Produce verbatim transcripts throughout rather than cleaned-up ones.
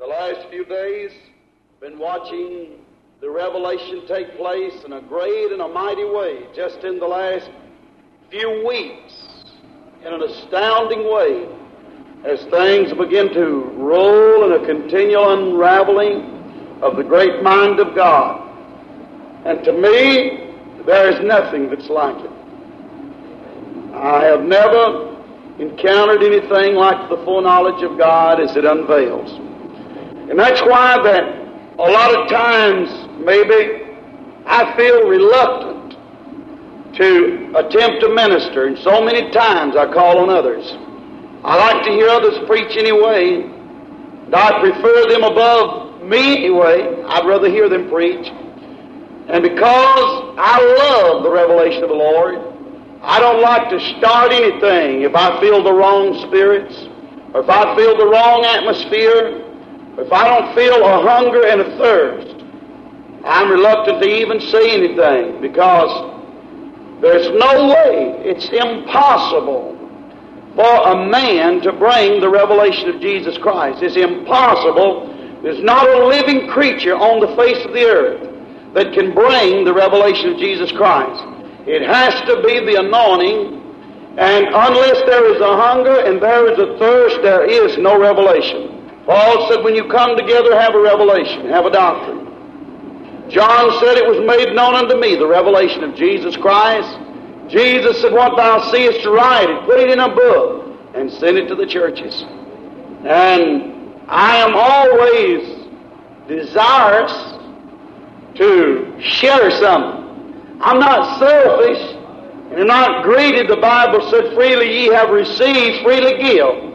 The last few days, been watching the revelation take place in a great and a mighty way, just in the last few weeks, in an astounding way, as things begin to roll in a continual unraveling of the great mind of God. And to me, there is nothing that's like it. I have never encountered anything like the full knowledge of God as it unveils. And that's why that a lot of times, maybe, I feel reluctant to attempt to minister, and so many times I call on others. I like to hear others preach anyway, and I prefer them above me anyway. I'd rather hear them preach. And because I love the revelation of the Lord, I don't like to start anything if I feel the wrong spirits, or if I feel the wrong atmosphere, or if I don't feel a hunger and a thirst. I'm reluctant to even say anything, because there's no way, it's impossible for a man to bring the revelation of Jesus Christ. It's impossible. There's not a living creature on the face of the earth that can bring the revelation of Jesus Christ. It has to be the anointing, and unless there is a hunger and there is a thirst, there is no revelation. Paul said, when you come together, have a revelation, have a doctrine. John said, it was made known unto me, the revelation of Jesus Christ. Jesus said, what thou seest, write it, put it in a book, and send it to the churches. And I am always desirous to share something. I'm not selfish, and I'm not greedy. The Bible said, freely ye have received, freely give.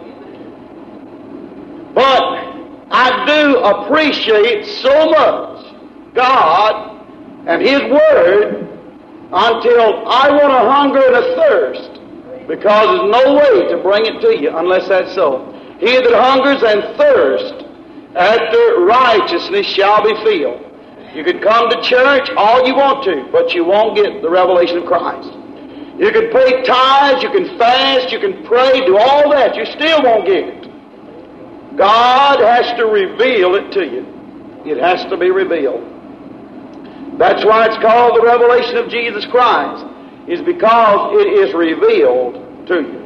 But I do appreciate so much God and His Word until I want a hunger and a thirst, because there's no way to bring it to you unless that's so. He that hungers and thirsts after righteousness shall be filled. You can come to church all you want to, but you won't get the revelation of Christ. You can pay tithes, you can fast, you can pray, do all that. You still won't get it. God has to reveal it to you. It has to be revealed. That's why it's called the revelation of Jesus Christ, is because it is revealed to you.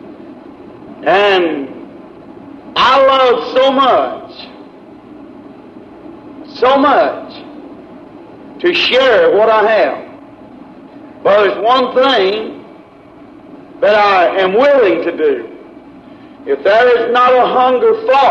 And I love so much, so much, to share what I have. But there's one thing that I am willing to do. If there is not a hunger for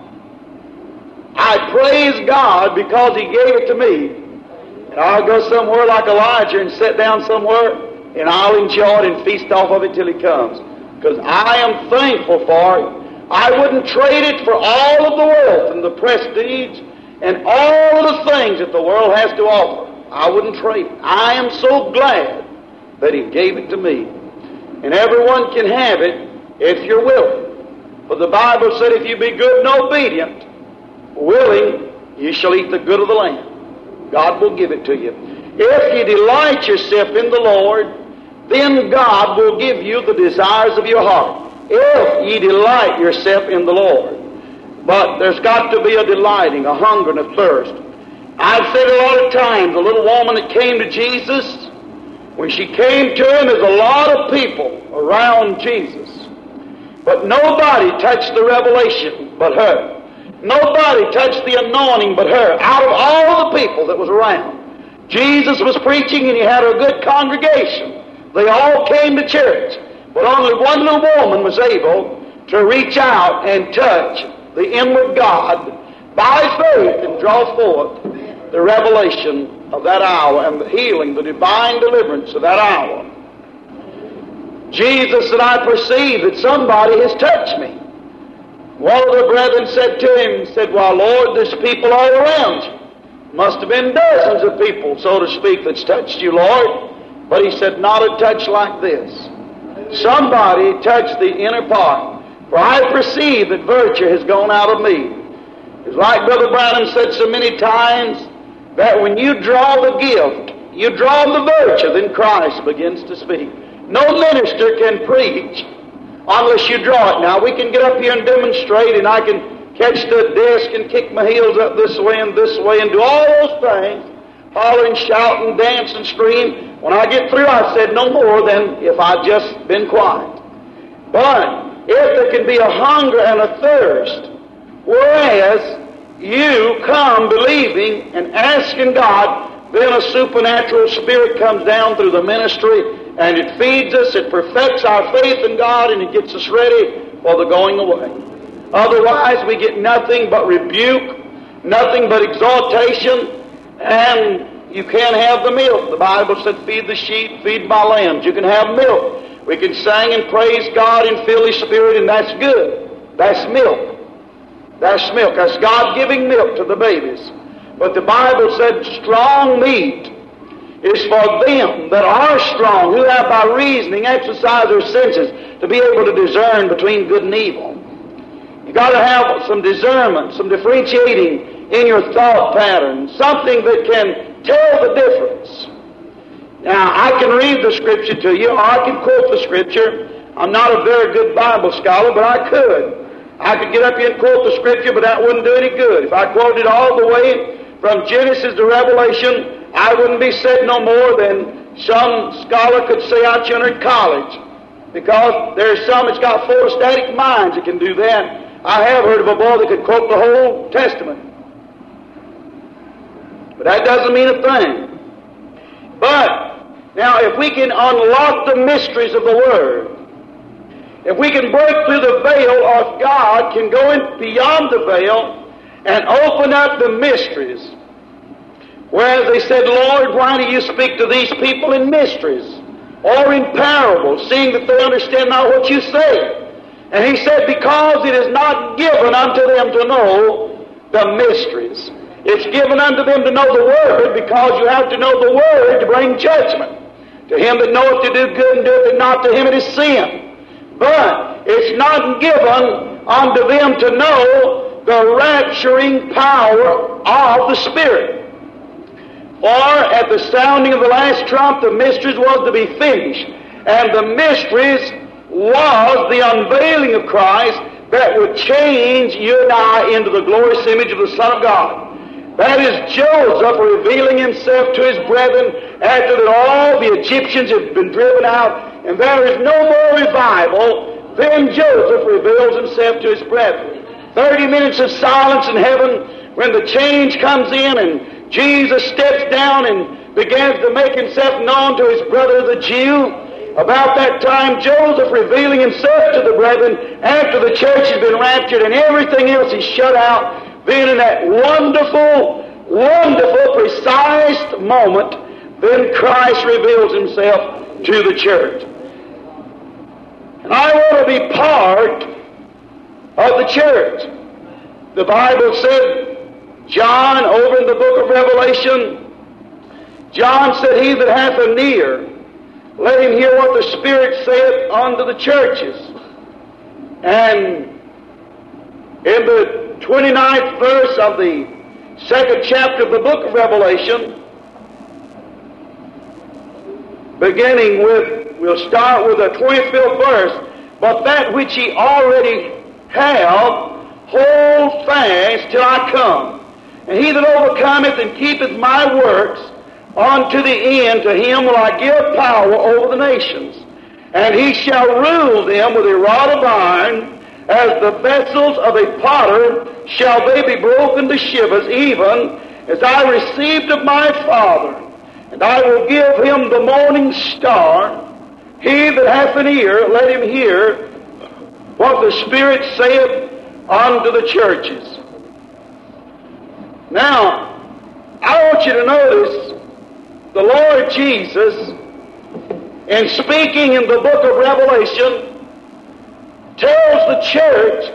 it, I praise God because He gave it to me. And I'll go somewhere like Elijah and sit down somewhere, and I'll enjoy it and feast off of it till He comes. Because I am thankful for it. I wouldn't trade it for all of the wealth and the prestige and all of the things that the world has to offer. I wouldn't trade it. I am so glad that He gave it to me. And everyone can have it if you're willing. For the Bible said, if you be good and obedient, willing, you shall eat the good of the land. God will give it to you. If you delight yourself in the Lord, then God will give you the desires of your heart. If ye delight yourself in the Lord. But there's got to be a delighting, a hunger, and a thirst. I've said a lot of times, a little woman that came to Jesus, when she came to Him, there's a lot of people around Jesus. But nobody touched the revelation but her. Nobody touched the anointing but her, out of all the people that was around. Jesus was preaching and He had a good congregation. They all came to church. But only one little woman was able to reach out and touch the inward God by faith and draw forth the revelation of that hour and the healing, the divine deliverance of that hour. Jesus said, I perceive that somebody has touched me. One of the brethren said to Him, said, well, Lord, there's people all around you. Must have been dozens of people, so to speak, that's touched you, Lord. But He said, not a touch like this. Somebody touched the inner part. For I perceive that virtue has gone out of me. It's like Brother Branham said so many times, that when you draw the gift, you draw the virtue, then Christ begins to speak. No minister can preach unless you draw it. Now, we can get up here and demonstrate, and I can catch the desk and kick my heels up this way and this way and do all those things, holler and shout and dance and scream. When I get through, I said no more than if I'd just been quiet. But if there can be a hunger and a thirst, whereas you come believing and asking God, then a supernatural spirit comes down through the ministry and it feeds us, it perfects our faith in God, and it gets us ready for the going away. Otherwise, we get nothing but rebuke, nothing but exhortation, and you can't have the milk. The Bible said, feed the sheep, feed my lambs. You can have milk. We can sing and praise God and fill His Spirit, and that's good. That's milk. That's milk. That's God giving milk to the babies. But the Bible said strong meat is for them that are strong, who have by reasoning exercised their senses to be able to discern between good and evil. You've got to have some discernment, some differentiating in your thought pattern, something that can tell the difference. Now, I can read the Scripture to you, or I can quote the Scripture. I'm not a very good Bible scholar, but I could. I could get up here and quote the Scripture, but that wouldn't do any good. If I quoted all the way from Genesis to Revelation, I wouldn't be said no more than some scholar could say out yonder in college. Because there's some that's got photostatic minds that can do that. I have heard of a boy that could quote the whole Testament. But that doesn't mean a thing. But, now if we can unlock the mysteries of the Word, if we can break through the veil, or if God can go in beyond the veil and open up the mysteries, whereas they said, Lord, why do you speak to these people in mysteries or in parables, seeing that they understand not what you say? And He said, because it is not given unto them to know the mysteries. It's given unto them to know the Word, because you have to know the Word to bring judgment. To him that knoweth to do good and doeth it not, to him it is sin. But it's not given unto them to know the rapturing power of the Spirit. For at the sounding of the last trump, the mysteries was to be finished. And the mysteries was the unveiling of Christ that would change you and I into the glorious image of the Son of God. That is Joseph revealing himself to his brethren after that all the Egyptians had been driven out, and there is no more revival. Then Joseph reveals himself to his brethren. Thirty minutes of silence in heaven when the change comes in and Jesus steps down and begins to make himself known to his brother the Jew. About that time, Joseph revealing himself to the brethren after the church has been raptured and everything else is shut out. Then in that wonderful, wonderful, precise moment, then Christ reveals himself to the church. And I want to be part of the church. The Bible said, John, over in the book of Revelation, John said, he that hath an ear, let him hear what the Spirit saith unto the churches. And in the twenty-ninth verse of the second chapter of the book of Revelation, beginning with, we'll start with the twenty-fifth verse, but that which ye already have, hold fast till I come. And he that overcometh and keepeth my works unto the end, to him will I give power over the nations. And he shall rule them with a rod of iron, as the vessels of a potter shall they be broken to shivers, even as I received of my Father. And I will give him the morning star. He that hath an ear, let him hear what the Spirit saith unto the churches. Now, I want you to notice the Lord Jesus, in speaking in the book of Revelation, tells the church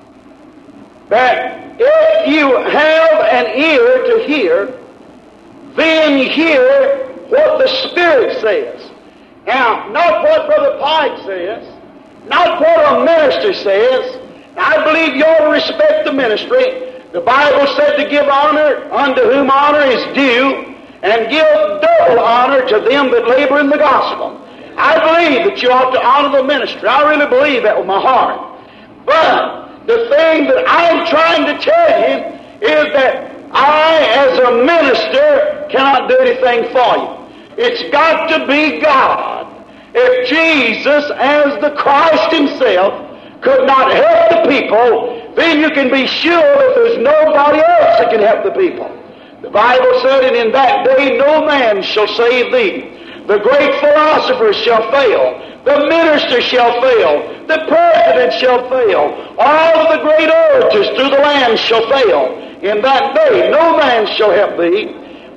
that if you have an ear to hear, then hear what the Spirit says. Now, not what Brother Pike says, not what a minister says. I believe you ought to respect the ministry. The Bible said to give honor unto whom honor is due, and give double honor to them that labor in the gospel. I believe that you ought to honor the ministry. I really believe that with my heart. But the thing that I'm trying to tell you is that I, as a minister, cannot do anything for you. It's got to be God. If Jesus, as the Christ Himself, could not help the people, then you can be sure that there's nobody else that can help the people. The Bible said, and in that day no man shall save thee. The great philosophers shall fail. The minister shall fail. The president shall fail. All of the great orators through the land shall fail. In that day no man shall help thee,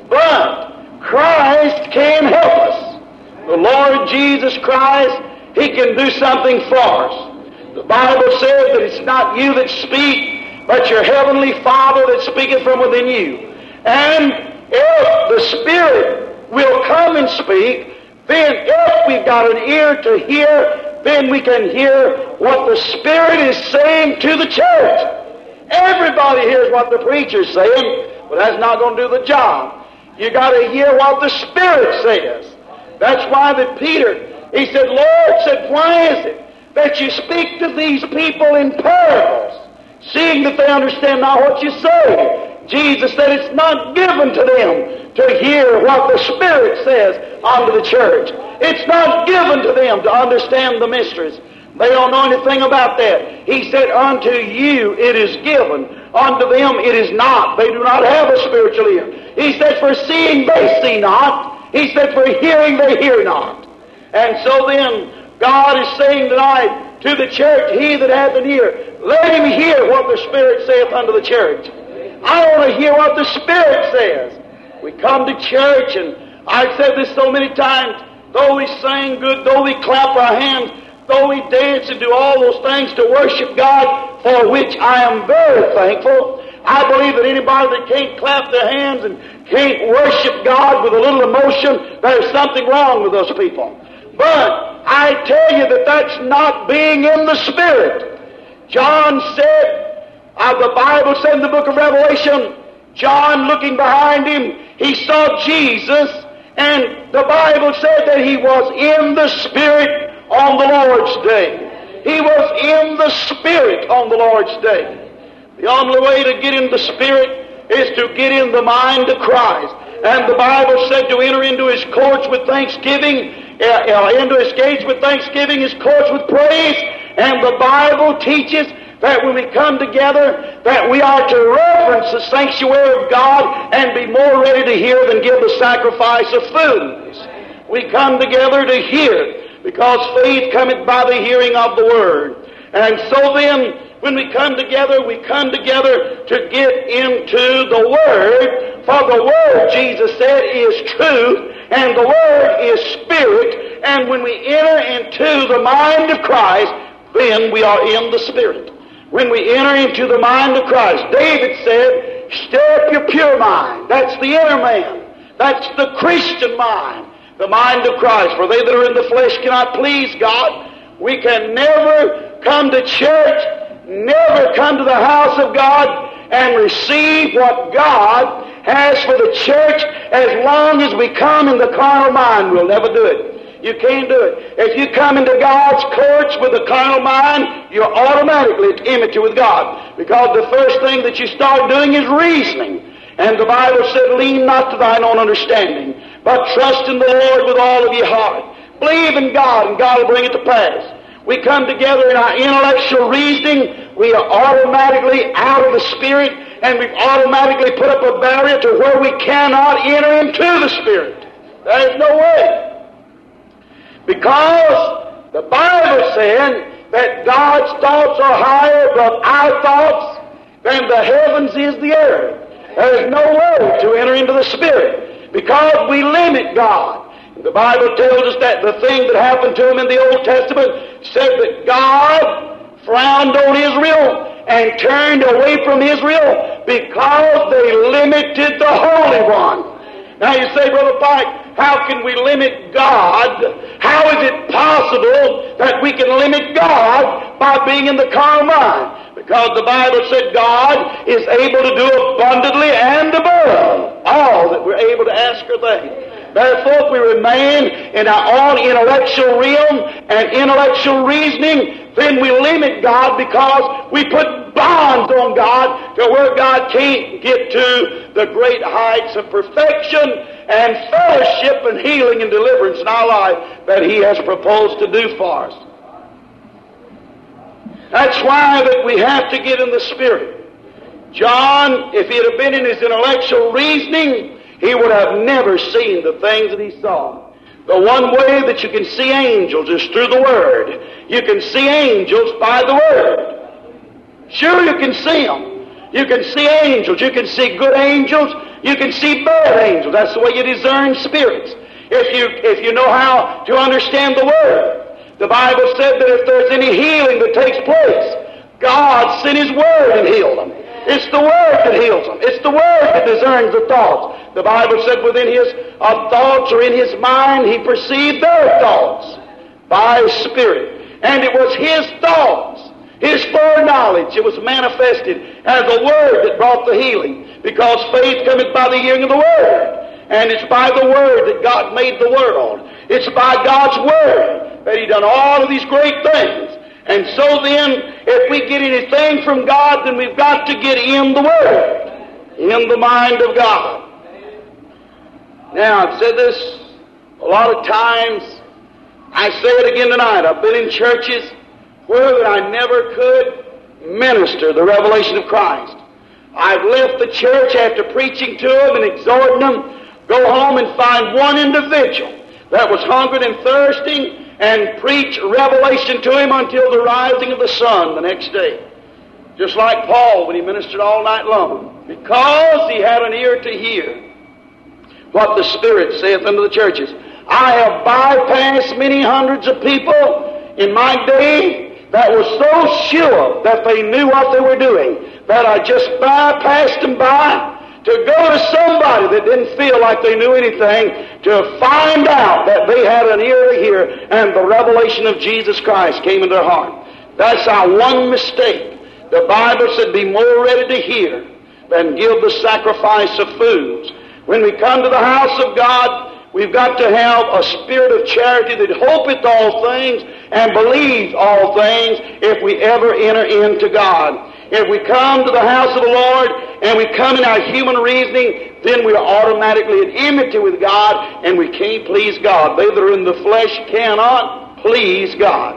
but Christ can help us. The Lord Jesus Christ, He can do something for us. The Bible says that it's not you that speak, but your heavenly Father that speaketh from within you. And if the Spirit will come and speak, then if we've got an ear to hear, then we can hear what the Spirit is saying to the church. Everybody hears what the preacher's saying, but that's not going to do the job. You got to hear what the Spirit says. That's why that Peter, he said, Lord, said, why is it that you speak to these people in parables, seeing that they understand not what you say? Jesus said it's not given to them to hear what the Spirit says unto the church. It's not given to them to understand the mysteries. They don't know anything about that. He said, unto you it is given. Unto them it is not. They do not have a spiritual ear. He said, for seeing they see not. He said, for hearing they hear not. And so then, God is saying tonight to the church, he that hath an ear, let him hear what the Spirit saith unto the church. I want to hear what the Spirit says. We come to church, and I've said this so many times, though we sing good, though we clap our hands, though we dance and do all those things to worship God, for which I am very thankful, I believe that anybody that can't clap their hands and can't worship God with a little emotion, there's something wrong with those people. But I tell you that that's not being in the Spirit. John said, uh, the Bible said in the book of Revelation, John looking behind him, he saw Jesus, and the Bible said that he was in the Spirit on the Lord's day. He was in the Spirit on the Lord's day. The only way to get in the Spirit is to get in the mind of Christ. And the Bible said to enter into His courts with thanksgiving, uh, uh, into His gates with thanksgiving, His courts with praise. And the Bible teaches that when we come together, that we are to reverence the sanctuary of God and be more ready to hear than give the sacrifice of foods. We come together to hear, because faith cometh by the hearing of the Word. And so then, when we come together, we come together to get into the Word, for the Word, Jesus said, is truth, and the Word is Spirit, and when we enter into the mind of Christ, then we are in the Spirit. When we enter into the mind of Christ, David said, stir up your pure mind. That's the inner man. That's the Christian mind. The mind of Christ. For they that are in the flesh cannot please God. We can never come to church, never come to the house of God and receive what God has for the church as long as we come in the carnal mind. We'll never do it. You can't do it. If you come into God's courts with a carnal mind, you're automatically at enmity with God. Because the first thing that you start doing is reasoning. And the Bible said, lean not to thine own understanding, but trust in the Lord with all of your heart. Believe in God, and God will bring it to pass. We come together in our intellectual reasoning, we are automatically out of the Spirit, and we've automatically put up a barrier to where we cannot enter into the Spirit. There is no way. Because the Bible said that God's thoughts are higher above our thoughts than the heavens is the earth. There is no way to enter into the Spirit because we limit God. The Bible tells us that the thing that happened to him in the Old Testament said that God frowned on Israel and turned away from Israel because they limited the Holy One. Now you say, Brother Pike, how can we limit God? How is it possible that we can limit God by being in the carnal mind? Because the Bible said God is able to do abundantly and above all that we're able to ask or think. Therefore, if we remain in our own intellectual realm and intellectual reasoning, then we limit God because we put bonds on God to where God can't get to the great heights of perfection and fellowship and healing and deliverance in our life that He has proposed to do for us. That's why that we have to get in the Spirit. John, if he had been in his intellectual reasoning, he would have never seen the things that he saw. The one way that you can see angels is through the Word. You can see angels by the Word. Sure, you can see them. You can see angels. You can see good angels. You can see bad angels. That's the way you discern spirits. If you, if you know how to understand the Word. The Bible said that if there's any healing that takes place, God sent His Word and healed them. It's the Word that heals them. It's the Word that discerns the thoughts. The Bible said within His uh, thoughts or in His mind, He perceived their thoughts by His Spirit. And it was His thoughts, His foreknowledge, it was manifested as a Word that brought the healing. Because faith cometh by the hearing of the Word. And it's by the Word that God made the world. It's by God's Word that He done all of these great things. And so then, if we get anything from God, then we've got to get in the Word, in the mind of God. Now, I've said this a lot of times. I say it again tonight. I've been in churches where I never could minister the revelation of Christ. I've left the church after preaching to them and exhorting them, go home and find one individual that was hungry and thirsting, and preach revelation to him until the rising of the sun the next day. Just like Paul when he ministered all night long. Because he had an ear to hear what the Spirit saith unto the churches. I have bypassed many hundreds of people in my day that were so sure that they knew what they were doing that I just bypassed them by to go to somebody that didn't feel like they knew anything to find out that they had an ear to hear and the revelation of Jesus Christ came into their heart. That's our one mistake. The Bible said, be more ready to hear than give the sacrifice of foods. When we come to the house of God, we've got to have a spirit of charity that hopeth all things and believes all things if we ever enter into God. If we come to the house of the Lord and we come in our human reasoning, then we are automatically in enmity with God and we can't please God. They that are in the flesh cannot please God.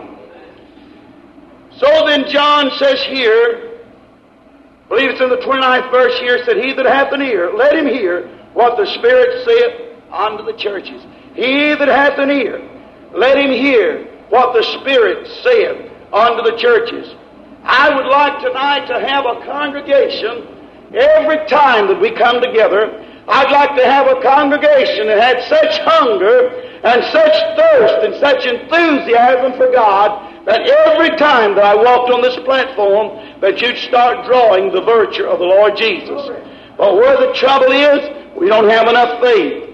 So then John says here, I believe it's in the twenty-ninth verse here, said, he that hath an ear, let him hear what the Spirit saith unto the churches. He that hath an ear, let him hear what the Spirit saith unto the churches. I would like tonight to have a congregation every time that we come together. I'd like to have a congregation that had such hunger and such thirst and such enthusiasm for God that every time that I walked on this platform that you'd start drawing the virtue of the Lord Jesus. But where the trouble is, we don't have enough faith.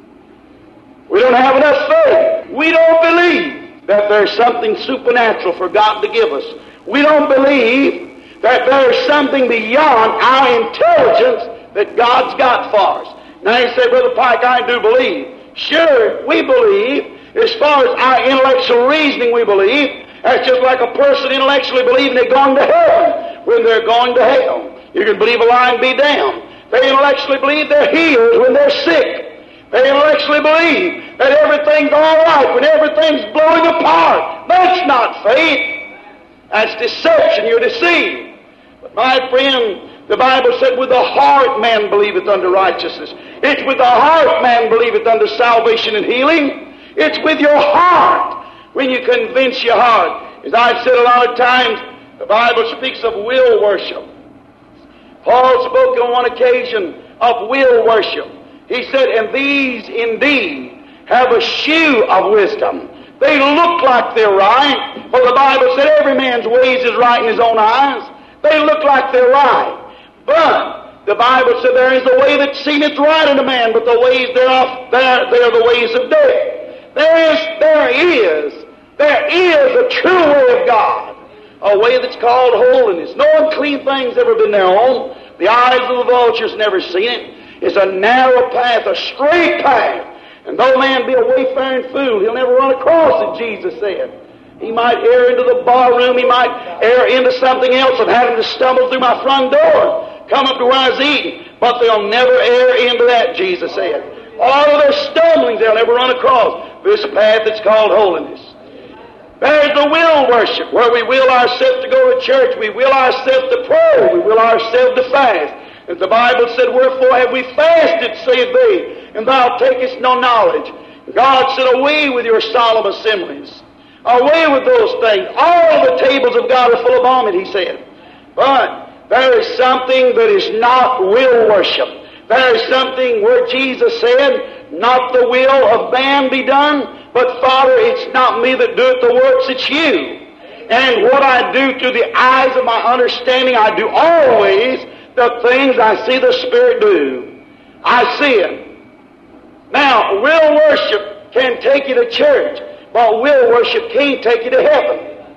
We don't have enough faith. We don't believe that there's something supernatural for God to give us. We don't believe that there's something beyond our intelligence that God's got for us. Now you say, Brother Pike, I do believe. Sure, we believe. As far as our intellectual reasoning, we believe. That's just like a person intellectually believing they're going to heaven when they're going to hell. You can believe a lie and be damned. They intellectually believe they're healed when they're sick. They intellectually believe that everything's all right when everything's blowing apart. That's not faith. That's deception. You're deceived. But my friend, the Bible said, with the heart man believeth unto righteousness. It's with the heart man believeth unto salvation and healing. It's with your heart when you convince your heart. As I've said a lot of times, the Bible speaks of will worship. Paul spoke on one occasion of will worship. He said, and these indeed have a shew of wisdom. They look like they're right, for the Bible said every man's ways is right in his own eyes. They look like they're right. But the Bible said there is a way that seemeth right unto man, but the ways thereof, there, they are the ways of death. There is, there is, there is a true way of God, a way that's called holiness. No unclean thing's ever been thereon. The eyes of the vulture's never seen it. It's a narrow path, a straight path. And though man be a wayfaring fool, he'll never run across it, Jesus said. He might err into the barroom. He might err into something else and have him to stumble through my front door, come up to where I was eating. But they'll never err into that, Jesus said. All of their stumblings they'll never run across this path that's called holiness. There's the will worship, where we will ourselves to go to church, we will ourselves to pray, we will ourselves to fast. As the Bible said, wherefore have we fasted, saith they, and thou takest no knowledge. God said, away with your solemn assemblies. Away with those things. All the tables of God are full of vomit, he said. But there is something that is not will worship. There is something where Jesus said, not the will of man be done, but Father, it's not me that doeth the works, it's you. And what I do through the eyes of my understanding, I do always the things I see the Spirit do. I see it. Now, will worship can take you to church, but will worship can't take you to heaven.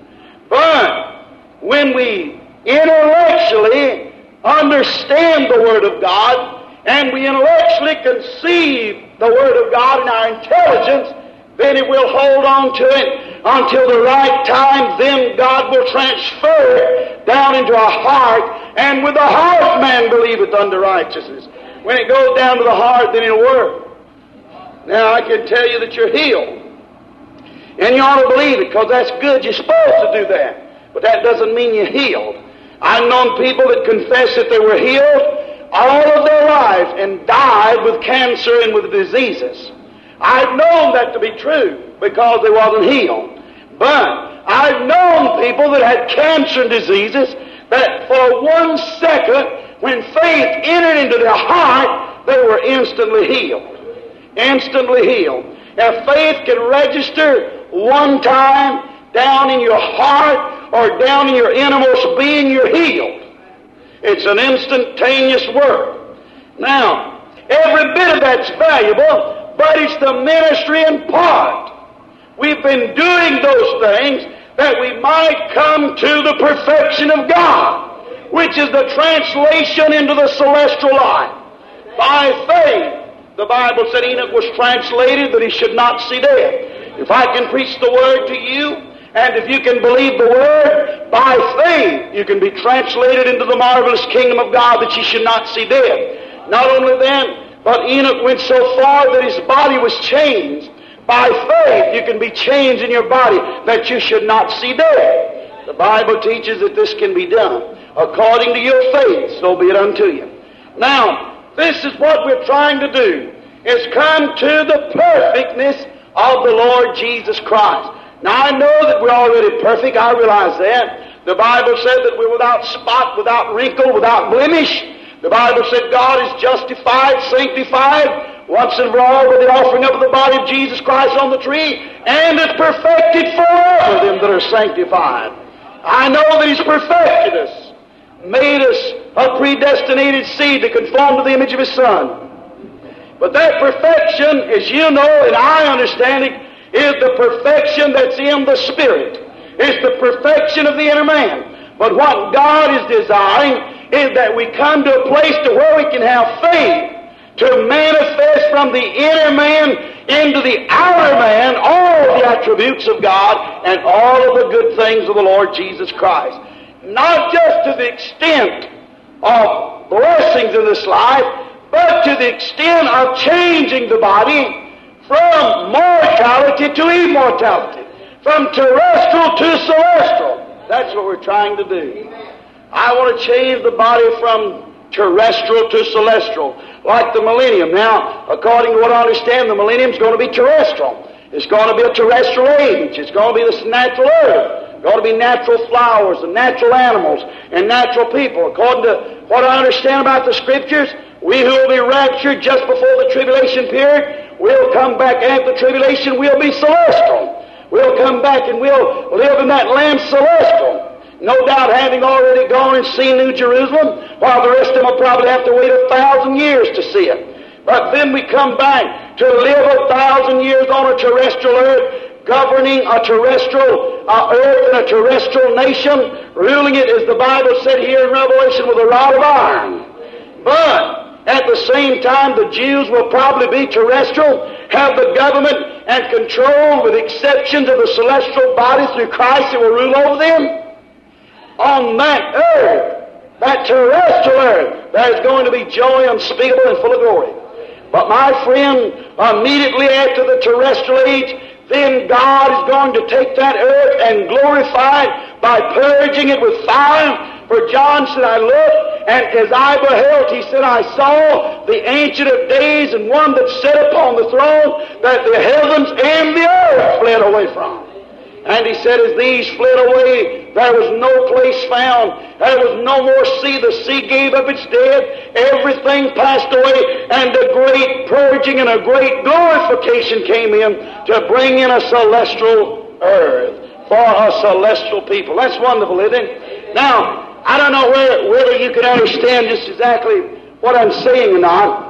But when we intellectually understand the Word of God, and we intellectually conceive the Word of God in our intelligence, then it will hold on to it until the right time. Then God will transfer it down into our heart, and with the heart man believeth unto righteousness. When it goes down to the heart, then it'll work. Now I can tell you that you're healed, and you ought to believe it, because that's good. You're supposed to do that, but that doesn't mean you're healed. I've known people that confess that they were healed all of their lives and died with cancer and with diseases. I've known that to be true because they wasn't healed. But I've known people that had cancer and diseases that for one second, when faith entered into their heart, they were instantly healed. Instantly healed. If faith can register one time down in your heart or down in your innermost being, you're healed. It's an instantaneous work. Now, every bit of that's valuable, but it's the ministry in part. We've been doing those things that we might come to the perfection of God, which is the translation into the celestial life. By faith, the Bible said Enoch was translated that he should not see death. If I can preach the Word to you, and if you can believe the Word, by faith you can be translated into the marvelous kingdom of God that you should not see death. Not only then, but Enoch went so far that his body was changed. By faith you can be changed in your body that you should not see death. The Bible teaches that this can be done. According to your faith, so be it unto you. Now, this is what we're trying to do, is come to the perfectness of the Lord Jesus Christ. Now, I know that we're already perfect. I realize that. The Bible said that we're without spot, without wrinkle, without blemish. The Bible said God is justified, sanctified, once and for all by the offering up of the body of Jesus Christ on the tree, and is perfected forever them that are sanctified. I know that He's perfected us, made us a predestinated seed to conform to the image of His Son. But that perfection, as you know and I understand it, is the perfection that's in the Spirit. It's the perfection of the inner man. But what God is desiring is that we come to a place to where we can have faith to manifest from the inner man into the outer man all the attributes of God and all of the good things of the Lord Jesus Christ. Not just to the extent of blessings in this life, but to the extent of changing the body from mortality to immortality, from terrestrial to celestial. That's what we're trying to do. I want to change the body from terrestrial to celestial, like the millennium. Now, according to what I understand, the millennium is going to be terrestrial. It's going to be a terrestrial age. It's going to be this natural earth. It's going to be natural flowers and natural animals and natural people. According to what I understand about the Scriptures, we who will be raptured just before the tribulation period, we'll come back after the tribulation, we'll be celestial. We'll come back and we'll live in that land celestial. No doubt having already gone and seen New Jerusalem, while the rest of them will probably have to wait a thousand years to see it. But then we come back to live a thousand years on a terrestrial earth, governing a terrestrial uh, earth and a terrestrial nation, ruling it, as the Bible said here in Revelation, with a rod of iron. But at the same time, the Jews will probably be terrestrial, have the government and controlled, with exceptions of the celestial body through Christ that will rule over them? On that earth, that terrestrial earth, there's going to be joy unspeakable and full of glory. But my friend, immediately after the terrestrial age, then God is going to take that earth and glorify it by purging it with fire. For John said, I looked, and as I beheld, he said, I saw the Ancient of Days, and one that sat upon the throne, that the heavens and the earth fled away from. And he said, as these fled away, there was no place found. There was no more sea. The sea gave up its dead. Everything passed away, and a great purging and a great glorification came in to bring in a celestial earth for a celestial people. That's wonderful, isn't it? Now, I don't know whether, whether you can understand just exactly what I'm saying or not,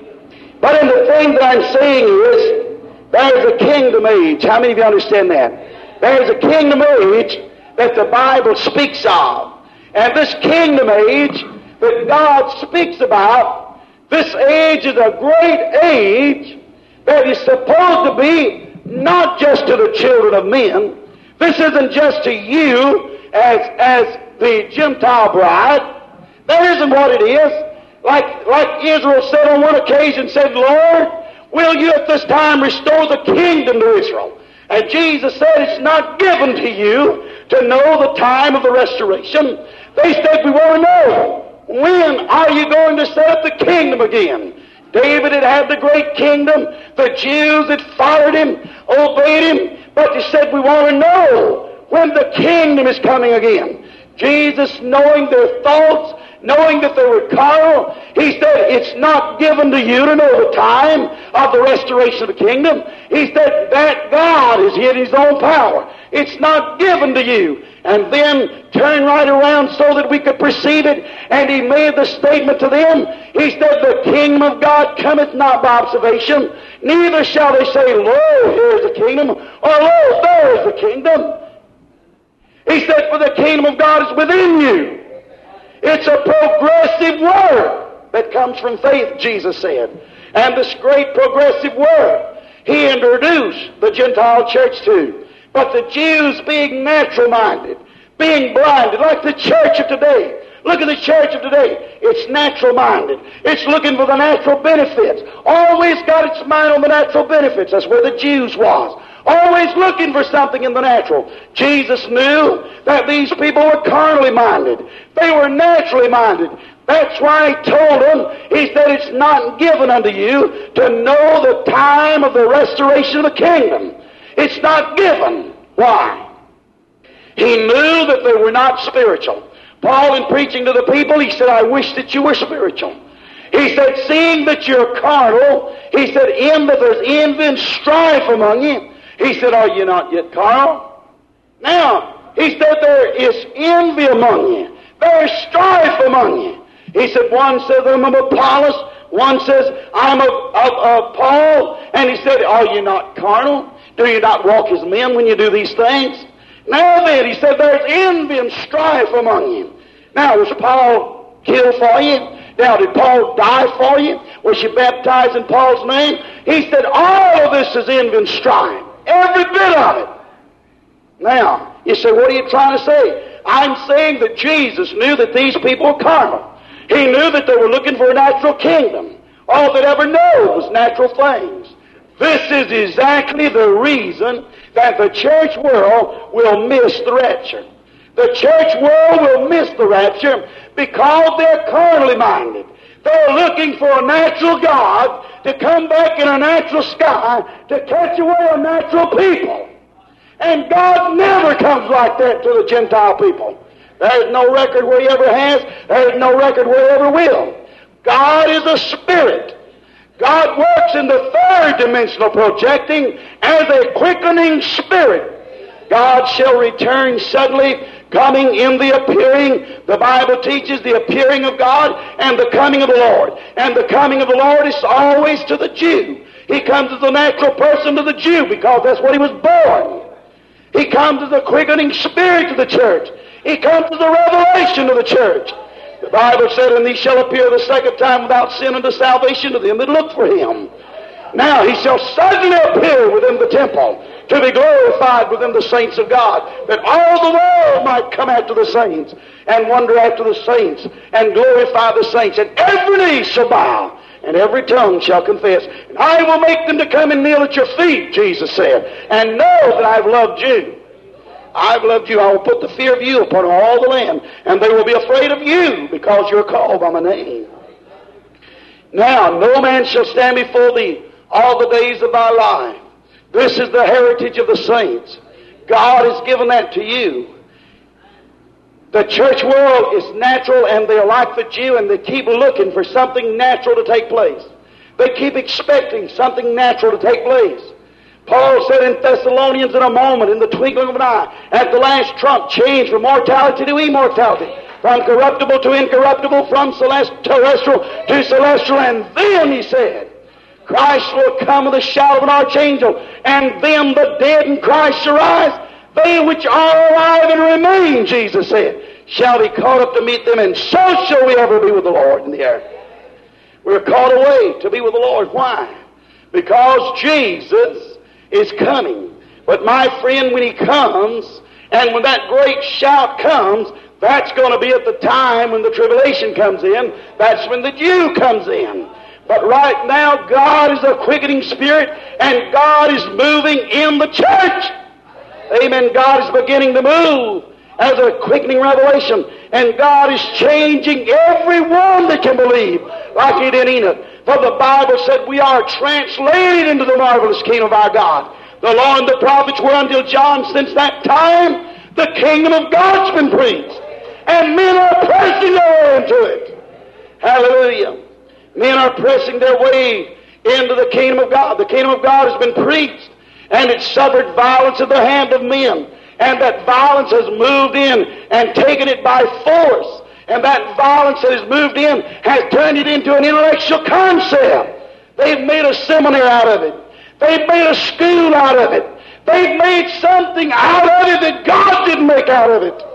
but in the thing that I'm saying is, there's a kingdom age. How many of you understand that? There's a kingdom age that the Bible speaks of. And this kingdom age that God speaks about, this age is a great age that is supposed to be not just to the children of men. This isn't just to you as, as the Gentile bride. That isn't what it is. Like, like Israel said on one occasion, said, Lord, will you at this time restore the kingdom to Israel? And Jesus said, it's not given to you to know the time of the restoration. They said, we want to know, when are you going to set up the kingdom again? David had had the great kingdom. The Jews had followed him, obeyed him. But they said, we want to know when the kingdom is coming again. Jesus, knowing their thoughts, knowing that they were carnal, he said, it's not given to you to know the time of the restoration of the kingdom. He said, that God is in his own power. It's not given to you. And then turn right around so that we could perceive it. And he made the statement to them. He said, the kingdom of God cometh not by observation, neither shall they say, lo, here is the kingdom, or lo, there is the kingdom. He said, for the kingdom of God is within you. It's a progressive word that comes from faith, Jesus said. And this great progressive word he introduced the Gentile church to. But the Jews, being natural-minded, being blinded, like the church of today. Look at the church of today. It's natural-minded. It's looking for the natural benefits. Always got its mind on the natural benefits. That's where the Jews was. Always looking for something in the natural. Jesus knew that these people were carnally minded. They were naturally minded. That's why he told them, he said, it's not given unto you to know the time of the restoration of the kingdom. It's not given. Why? He knew that they were not spiritual. Paul, in preaching to the people, he said, I wish that you were spiritual. He said, seeing that you're carnal, he said, in that there's envy and strife among you. He said, are you not yet carnal? Now, he said, there is envy among you. There is strife among you. He said, one says, I'm of Apollos. One says, I'm of, of, of Paul. And he said, are you not carnal? Do you not walk as men when you do these things? Now then, he said, there's envy and strife among you. Now, was Paul killed for you? Now, did Paul die for you? Was you baptized in Paul's name? He said, all of this is envy and strife. Every bit of it. Now, you say, what are you trying to say? I'm saying that Jesus knew that these people were carnal. He knew that they were looking for a natural kingdom. All they'd ever know was natural things. This is exactly the reason that the church world will miss the rapture. The church world will miss the rapture because they're carnally minded. They're looking for a natural God to come back in a natural sky to catch away a natural people. And God never comes like that to the Gentile people. There's no record where he ever has. There's no record where he ever will. God is a spirit. God works in the third dimensional projecting as a quickening spirit. God shall return suddenly, coming in the appearing. The Bible teaches the appearing of God and the coming of the Lord. And the coming of the Lord is always to the Jew. He comes as a natural person to the Jew because that's what he was born. He comes as a quickening spirit to the church. He comes as a revelation to the church. The Bible said, and he shall appear the second time without sin unto salvation to them that look for him. Now he shall suddenly appear within the temple, to be glorified within the saints of God, that all the world might come after the saints, and wonder after the saints, and glorify the saints. And every knee shall bow, and every tongue shall confess. And I will make them to come and kneel at your feet, Jesus said, and know that I've loved you. I've loved you. I will put the fear of you upon all the land, and they will be afraid of you, because you're called by my name. Now no man shall stand before thee all the days of thy life. This is the heritage of the saints. God has given that to you. The church world is natural, and they're like the Jew, and they keep looking for something natural to take place. They keep expecting something natural to take place. Paul said in Thessalonians, in a moment, in the twinkling of an eye, at the last trump, change from mortality to immortality, from corruptible to incorruptible, from terrestrial to celestial. And then, he said, Christ will come with the shout of an archangel, and then the dead in Christ shall rise. They which are alive and remain, Jesus said, shall be caught up to meet them, and so shall we ever be with the Lord in the air. We're caught away to be with the Lord. Why? Because Jesus is coming. But my friend, when he comes, and when that great shout comes, that's going to be at the time when the tribulation comes in. That's when the Jew comes in. But right now, God is a quickening spirit, and God is moving in the church. Amen. God is beginning to move as a quickening revelation, and God is changing everyone that can believe, like he did Enoch. For the Bible said we are translated into the marvelous kingdom of our God. The law and the prophets were until John. Since that time, the kingdom of God's been preached, and men are pressing their way into it. Hallelujah. Men are pressing their way into the kingdom of God. The kingdom of God has been preached, and it suffered violence at the hand of men. And that violence has moved in and taken it by force. And that violence that has moved in has turned it into an intellectual concept. They've made a seminary out of it. They've made a school out of it. They've made something out of it that God didn't make out of it.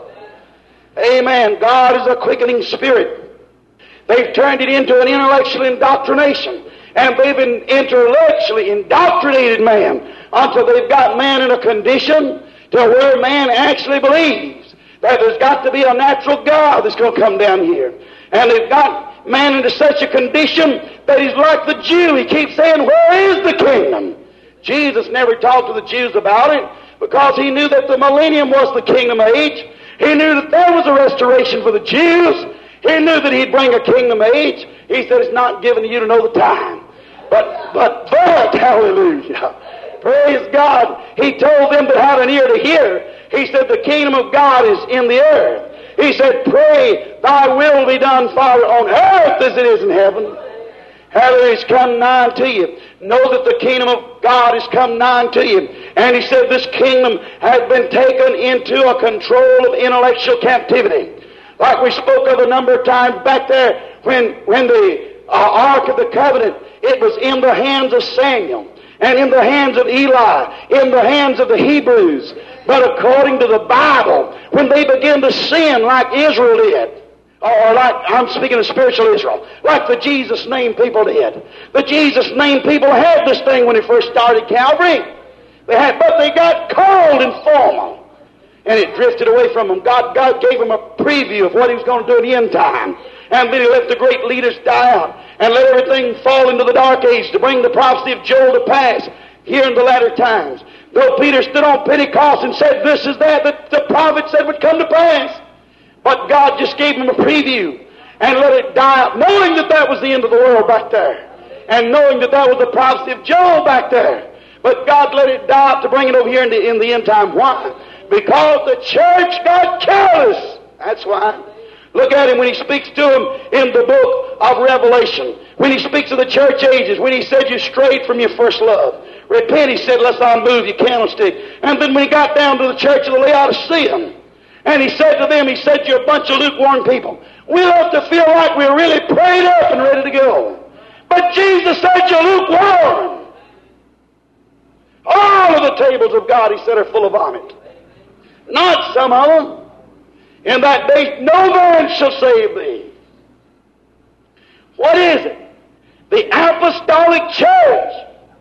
Amen. God is a quickening spirit. They've turned it into an intellectual indoctrination, and they've been intellectually indoctrinated man until they've got man in a condition to where man actually believes that there's got to be a natural God that's going to come down here. And they've got man into such a condition that he's like the Jew. He keeps saying, where is the kingdom? Jesus never talked to the Jews about it, because he knew that the millennium was the kingdom age. He knew that there was a restoration for the Jews. He knew that he'd bring a kingdom age. He said, it's not given to you to know the time. But, but, but, hallelujah. Praise God. He told them that had an ear to hear. He said, the kingdom of God is in the earth. He said, pray, thy will be done, Father, on earth as it is in heaven. Hallelujah, it's come nigh unto you. Know that the kingdom of God has come nigh unto you. And he said, this kingdom has been taken into a control of intellectual captivity. Like we spoke of a number of times back there when, when the uh, Ark of the Covenant, it was in the hands of Samuel, and in the hands of Eli, in the hands of the Hebrews. But according to the Bible, when they began to sin like Israel did, or like, I'm speaking of spiritual Israel, like the Jesus name people did. The Jesus name people had this thing when they first started Calvary. They had, but they got cold and formal, and it drifted away from them. God, God gave them a preview of what he was going to do in the end time. And then he let the great leaders die out and let everything fall into the dark age to bring the prophecy of Joel to pass here in the latter times. Though Peter stood on Pentecost and said, this is that that the prophet said would come to pass. But God just gave him a preview and let it die out, knowing that that was the end of the world back there, and knowing that that was the prophecy of Joel back there. But God let it die out to bring it over here in the, in the end time. Why? Because the church got careless. That's why. Look at him when he speaks to them in the book of Revelation. When he speaks of the church ages, when he said you strayed from your first love. Repent, he said, lest I move your candlestick. And then when he got down to the church of the Laodicean, and he said to them, he said, you're a bunch of lukewarm people. We ought to feel like we're really prayed up and ready to go. But Jesus said, you're lukewarm. All of the tables of God, he said, are full of vomit. Not some of them. In that day, no man shall save thee. What is it? The apostolic church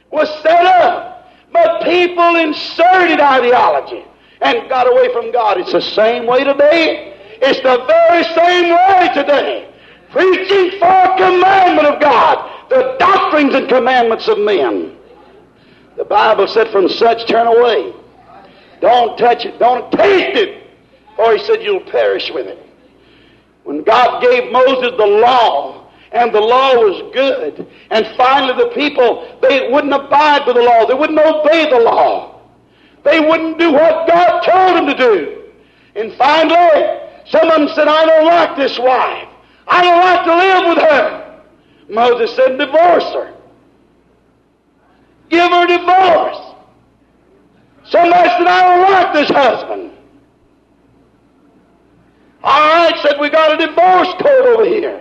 was set up, but people inserted ideology and got away from God. It's the same way today. It's the very same way today. Preaching for commandment of God, the doctrines and commandments of men. The Bible said, from such turn away. Don't touch it. Don't taste it. For he said, you'll perish with it. When God gave Moses the law, and the law was good, and finally the people, they wouldn't abide by the law. They wouldn't obey the law. They wouldn't do what God told them to do. And finally, some of them said, I don't like this wife. I don't like to live with her. Moses said, divorce her. Give her a divorce. Somebody said, I don't like this husband. All right, said, we got a divorce court over here.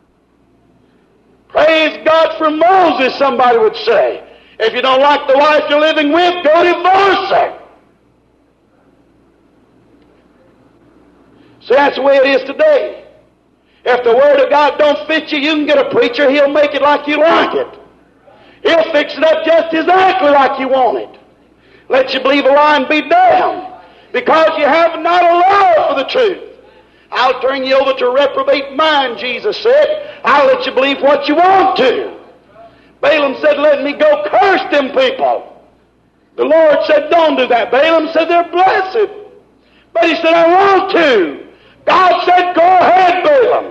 Praise God for Moses, somebody would say. If you don't like the wife you're living with, go divorce her. So that's the way it is today. If the Word of God don't fit you, you can get a preacher. He'll make it like you like it. He'll fix it up just exactly like you want it. Let you believe a lie and be damned, because you have not a love for the truth. I'll turn you over to a reprobate mind, Jesus said. I'll let you believe what you want to. Balaam said, let me go curse them people. The Lord said, don't do that. Balaam said, they're blessed. But he said, I want to. God said, go ahead, Balaam.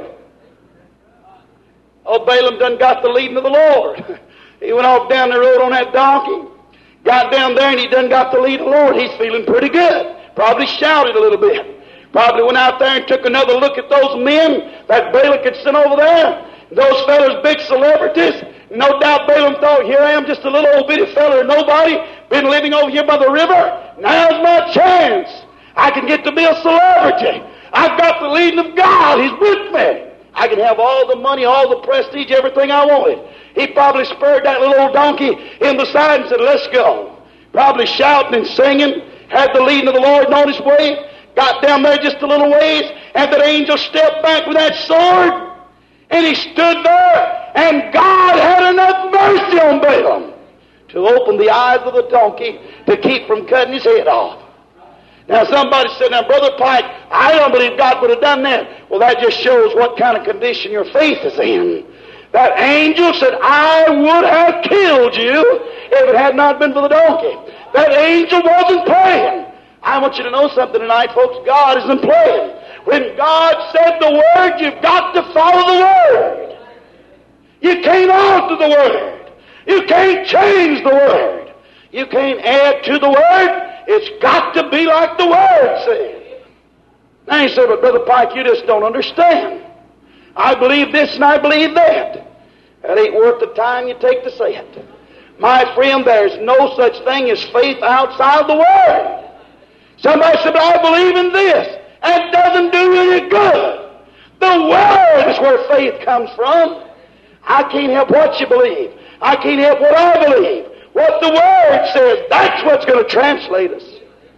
Oh, Balaam done got the leading of the Lord. He went off down the road on that donkey, got down there, and he done got the lead of the Lord. He's feeling pretty good. Probably shouted a little bit. Probably went out there and took another look at those men that Balak had sent over there. Those fellas, big celebrities. No doubt Balaam thought, here I am, just a little old bitty fella, nobody, been living over here by the river. Now's my chance. I can get to be a celebrity. I've got the leading of God. He's with me. I can have all the money, all the prestige, everything I wanted. He probably spurred that little old donkey in the side and said, let's go. Probably shouting and singing, had the leading of the Lord on his way, got down there just a little ways, and that angel stepped back with that sword, and he stood there, and God had enough mercy on Balaam to open the eyes of the donkey to keep from cutting his head off. Now somebody said, now Brother Pike, I don't believe God would have done that. Well, that just shows what kind of condition your faith is in. That angel said, I would have killed you if it had not been for the donkey. That angel wasn't playing. I want you to know something tonight, folks. God isn't playing. When God said the Word, you've got to follow the Word. You can't alter the Word. You can't change the Word. You can't add to the Word. It's got to be like the Word says. Now you say, but Brother Pike, you just don't understand. I believe this and I believe that. That ain't worth the time you take to say it. My friend, there's no such thing as faith outside the Word. Somebody said, but I believe in this. And it doesn't do any good. The Word is where faith comes from. I can't help what you believe. I can't help what I believe. What the Word says, that's what's going to translate us.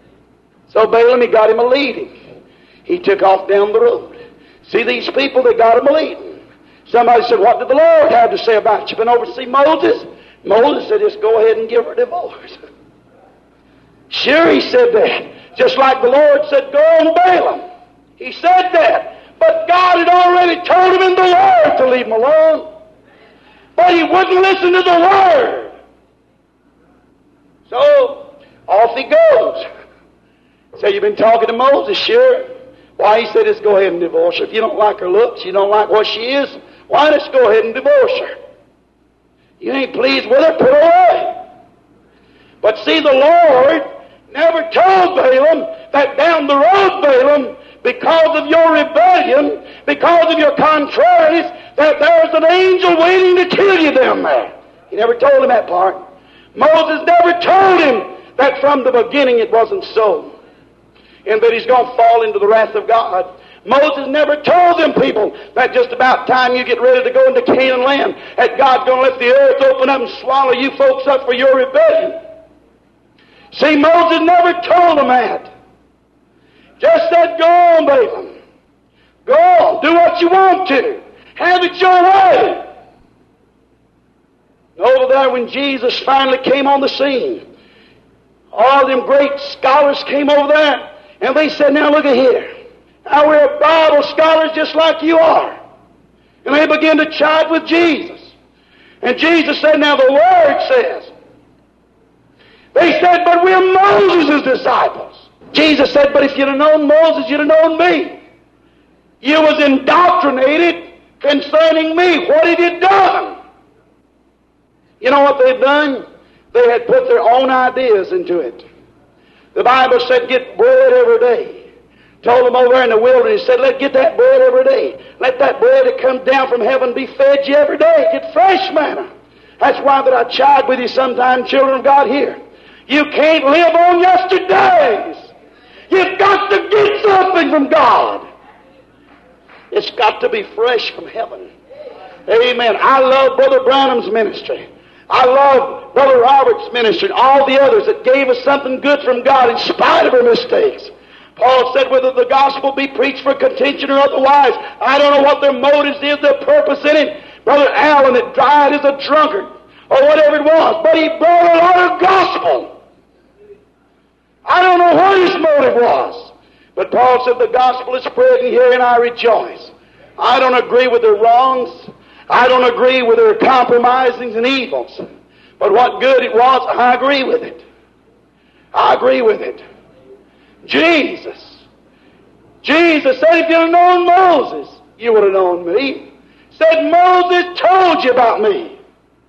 So Balaam, he got him a leading. He took off down the road. See these people, they got him a leading. Somebody said, what did the Lord have to say about it? You been over to see Moses? Moses said, just go ahead and give her a divorce. Sure, he said that. Just like the Lord said, go on Balaam. He said that. But God had already told him in the Word to leave him alone. But he wouldn't listen to the Word. So, off he goes. So you've been talking to Moses, sure. Why, he said, just go ahead and divorce her. If you don't like her looks, you don't like what she is, why, just go ahead and divorce her. You ain't pleased with her, put her away. But see, the Lord never told Balaam that down the road, Balaam, because of your rebellion, because of your contraries, that there's an angel waiting to kill you down there. He never told him that part. Moses never told him that from the beginning it wasn't so, and that he's going to fall into the wrath of God. Moses never told them people that just about time you get ready to go into Canaan land, that God's going to let the earth open up and swallow you folks up for your rebellion. See, Moses never told them that. Just said, go on, Balaam. Go on, do what you want to. Have it your way. Over there, when Jesus finally came on the scene, all them great scholars came over there, and they said, now look at here. Now we're Bible scholars just like you are. And they began to chide with Jesus. And Jesus said, now the Word says. They said, but we're Moses' disciples. Jesus said, but if you'd have known Moses, you'd have known me. You was indoctrinated concerning me. What had you done? You know what they've done? They had put their own ideas into it. The Bible said, get bread every day. Told them over in the wilderness, said, let get that bread every day. Let that bread that comes down from heaven be fed you every day. Get fresh manna. That's why that I chide with you sometimes, children of God, here. You can't live on yesterdays. You've got to get something from God. It's got to be fresh from heaven. Amen. I love Brother Branham's ministry. I love Brother Robert's ministry and all the others that gave us something good from God in spite of our mistakes. Paul said whether the gospel be preached for contention or otherwise, I don't know what their motives is, their purpose in it. Brother Allen that died as a drunkard or whatever it was, but he brought a lot of gospel. I don't know what his motive was. But Paul said the gospel is spreading here and I rejoice. I don't agree with their wrongs. I don't agree with their compromisings and evils. But what good it was, I agree with it. I agree with it. Jesus. Jesus said, if you'd have known Moses, you would have known me. Said, Moses told you about me.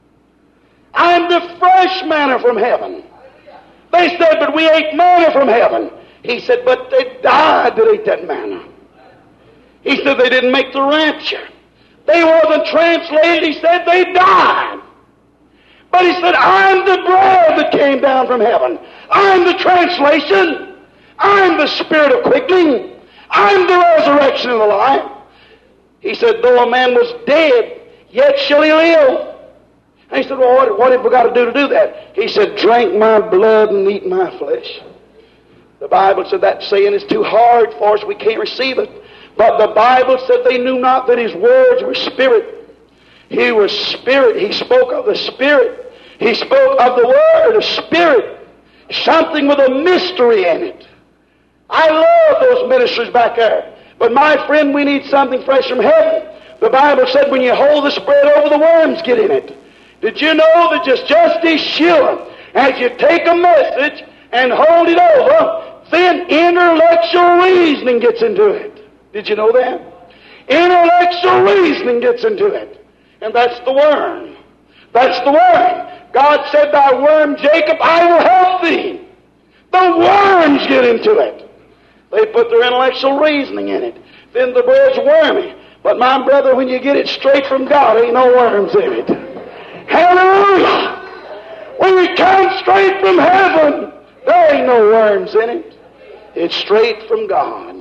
I'm the fresh manna from heaven. They said, but we ate manna from heaven. He said, but they died that ate that manna. He said they didn't make the rapture. They wasn't translated. He said they died. But he said, I'm the bread that came down from heaven. I'm the translation. I'm the spirit of quickening. I'm the resurrection and the life. He said, though a man was dead, yet shall he live. And he said, well, what, what have we got to do to do that? He said, drink my blood and eat my flesh. The Bible said that saying is too hard for us. We can't receive it. But the Bible said they knew not that his words were spirit. He was spirit. He spoke of the spirit. He spoke of the word of spirit. Something with a mystery in it. I love those ministries back there. But my friend, we need something fresh from heaven. The Bible said when you hold this bread over, the worms get in it. Did you know that just, just as sure as you take a message and hold it over, then intellectual reasoning gets into it. Did you know that? Intellectual reasoning gets into it. And that's the worm. That's the worm. God said, thy worm, Jacob, I will help thee. The worms get into it. They put their intellectual reasoning in it. Then the bread's wormy. But my brother, when you get it straight from God, ain't no worms in it. Hallelujah! When it comes straight from heaven, there ain't no worms in it. It's straight from God.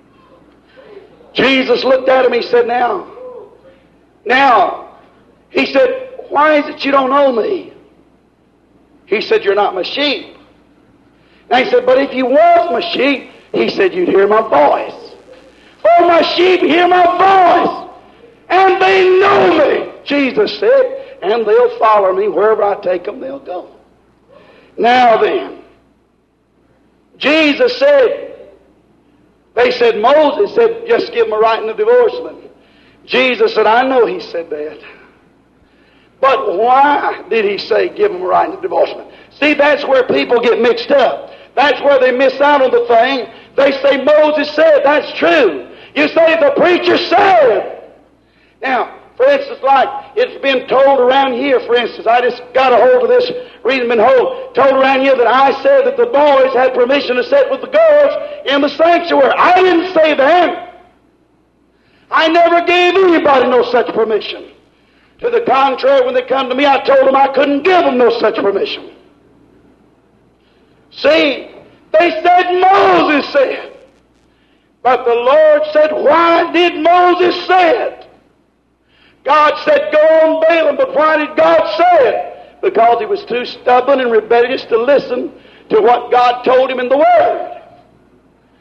Jesus looked at him, he said, now, now, he said, why is it you don't know me? He said, you're not my sheep. And he said, but if you was my sheep, he said, you'd hear my voice. Oh, my sheep hear my voice, and they know me, Jesus said, and they'll follow me. Wherever I take them, they'll go. Now then, Jesus said, they said, Moses said, just give him a right in the divorcement. Jesus said, I know he said that. But why did he say give him a right in the divorcement? See, that's where people get mixed up. That's where they miss out on the thing. They say Moses said, that's true. You say the preacher said. Now, for instance, like it's been told around here, for instance, I just got a hold of this, reading been hold, told around here that I said that the boys had permission to sit with the girls in the sanctuary. I didn't say that. I never gave anybody no such permission. To the contrary, when they come to me, I told them I couldn't give them no such permission. See, they said Moses said. But the Lord said, why did Moses say it? God said, go on Balaam, but why did God say it? Because he was too stubborn and rebellious to listen to what God told him in the Word.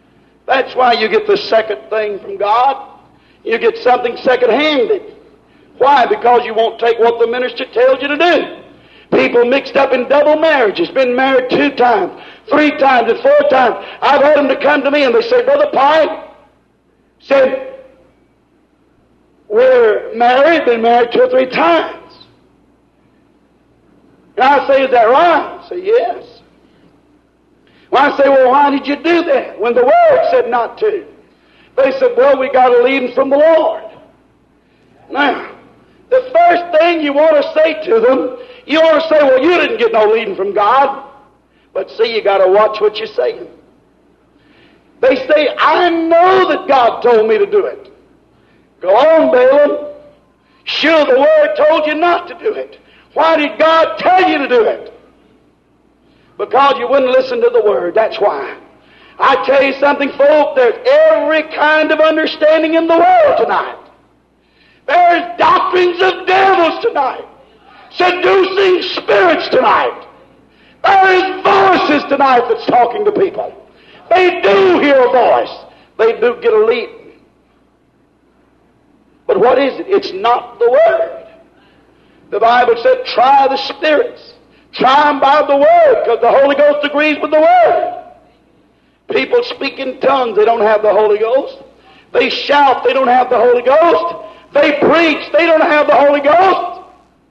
That's why you get the second thing from God. You get something second-handed. Why? Because you won't take what the minister tells you to do. People mixed up in double marriages, been married two times, three times, and four times. I've had them to come to me and they say, Brother Pike, said, we're married, been married two or three times. And I say, is that right? I say, yes. Well, I say, well, why did you do that when the Word said not to? They said, well, we got a leading from the Lord. Now, the first thing you want to say to them, you want to say, well, you didn't get no leading from God. But see, you got to watch what you're saying. They say, I know that God told me to do it. Go on, Balaam. Sure, the Word told you not to do it. Why did God tell you to do it? Because you wouldn't listen to the Word. That's why. I tell you something, folks, there's every kind of understanding in the world tonight. There's doctrines of devils tonight. Seducing spirits tonight. There is voices tonight that's talking to people. They do hear a voice. They do get a lead. But what is it? It's not the Word. The Bible said, try the spirits. Try them by the Word, because the Holy Ghost agrees with the Word. People speak in tongues, they don't have the Holy Ghost. They shout, they don't have the Holy Ghost. They preach, they don't have the Holy Ghost.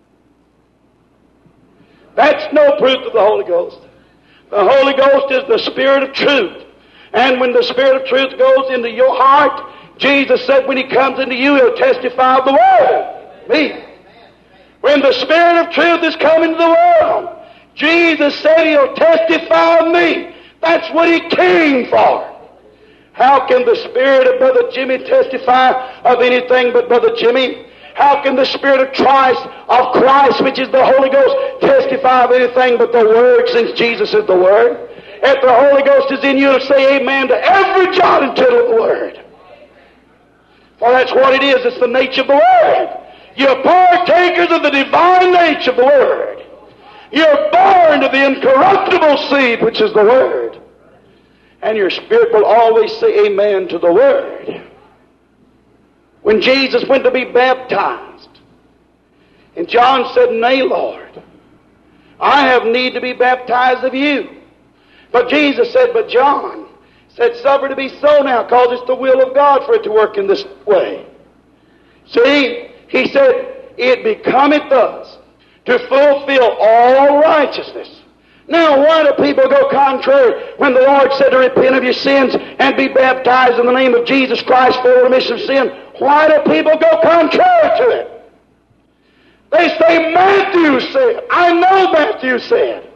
That's no proof of the Holy Ghost. The Holy Ghost is the Spirit of truth. And when the Spirit of truth goes into your heart, Jesus said when He comes into you, He'll testify of the Word. Me. When the Spirit of truth is coming to the world, Jesus said He'll testify of me. That's what He came for. How can the Spirit of Brother Jimmy testify of anything but Brother Jimmy? How can the Spirit of Christ, of Christ, which is the Holy Ghost, testify of anything but the Word, since Jesus is the Word? If the Holy Ghost is in you, it'll say amen to every jot and tittle of the Word. For that's what it is. It's the nature of the Word. You're partakers of the divine nature of the Word. You're born of the incorruptible seed, which is the Word. And your spirit will always say amen to the Word. When Jesus went to be baptized, and John said, nay, Lord, I have need to be baptized of you. But Jesus said, but John said, suffer to be so now, because it's the will of God for it to work in this way. See, he said, it becometh us to fulfill all righteousness. Now, why do people go contrary when the Lord said to repent of your sins and be baptized in the name of Jesus Christ for the remission of sin? Why do people go contrary to it? They say, Matthew said. I know Matthew said.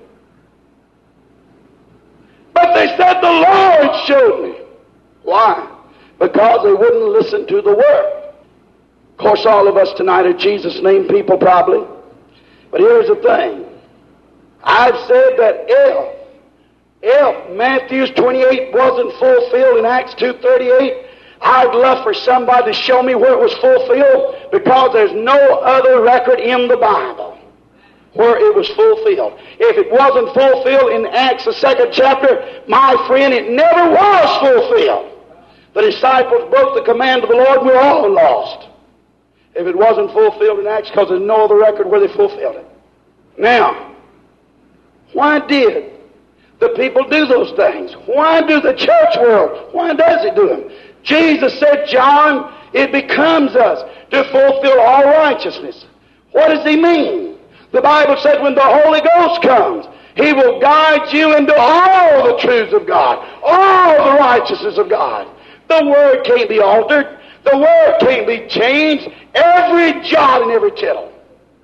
But they said, the Lord showed me. Why? Because they wouldn't listen to the Word. Of course, all of us tonight are Jesus' name people, probably. But here's the thing. I've said that if, if Matthew twenty-eight wasn't fulfilled in Acts two thirty-eight, I'd love for somebody to show me where it was fulfilled, because there's no other record in the Bible where it was fulfilled. If it wasn't fulfilled in Acts, the second chapter, my friend, it never was fulfilled. The disciples broke the command of the Lord, we're all lost. If it wasn't fulfilled in Acts, because there's no other record where they fulfilled it. Now, why did the people do those things? Why do the church world? Why does it do them? Jesus said, John, it becomes us to fulfill all righteousness. What does he mean? The Bible said when the Holy Ghost comes, He will guide you into all the truths of God, all the righteousness of God. The Word can't be altered. The Word can't be changed. Every jot and every tittle.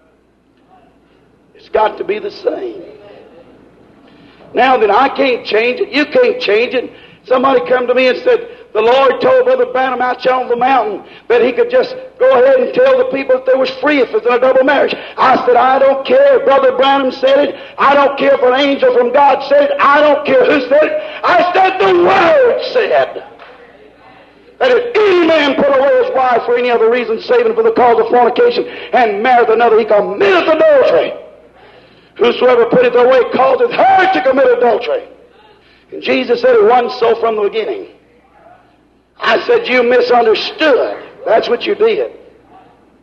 It's got to be the same. Now then, I can't change it. You can't change it. Somebody come to me and said, the Lord told Brother Branham out there on the mountain that he could just go ahead and tell the people that they was free if it's in a double marriage. I said, I don't care if Brother Branham said it. I don't care if an angel from God said it. I don't care who said it. I said the Word said that if any man put away his wife for any other reason, saving for the cause of fornication, and marrieth another, he committeth adultery. Whosoever putteth away causeth her to commit adultery. And Jesus said it wasn't so from the beginning. I said, you misunderstood. That's what you did.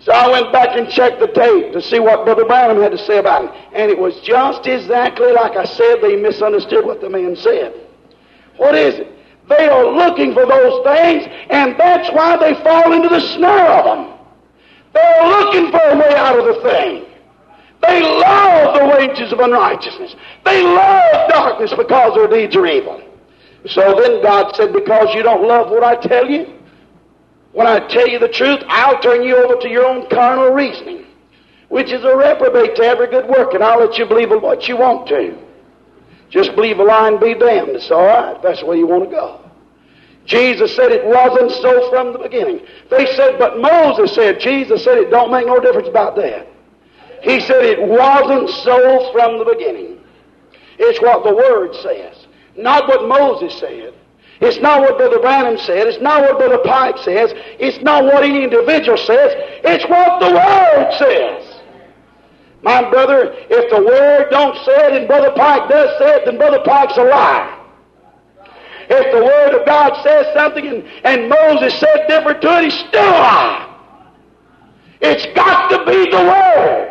So I went back and checked the tape to see what Brother Branham had to say about it. And it was just exactly like I said. They misunderstood what the man said. What is it? They are looking for those things, and that's why they fall into the snare of them. They're looking for a way out of the thing. They love the wages of unrighteousness. They love darkness because their deeds are evil. So then God said, because you don't love what I tell you, when I tell you the truth, I'll turn you over to your own carnal reasoning, which is a reprobate to every good work, and I'll let you believe in what you want to. Just believe a lie and be damned. It's all right if that's the way you want to go. Jesus said it wasn't so from the beginning. They said, but Moses said. Jesus said it don't make no difference about that. He said it wasn't so from the beginning. It's what the Word says, not what Moses said. It's not what Brother Branham said. It's not what Brother Pike says. It's not what any individual says. It's what the Word says. My brother, if the Word don't say it and Brother Pike does say it, then Brother Pike's a liar. If the Word of God says something and, and Moses said different to it, he's still a liar. It's got to be the Word.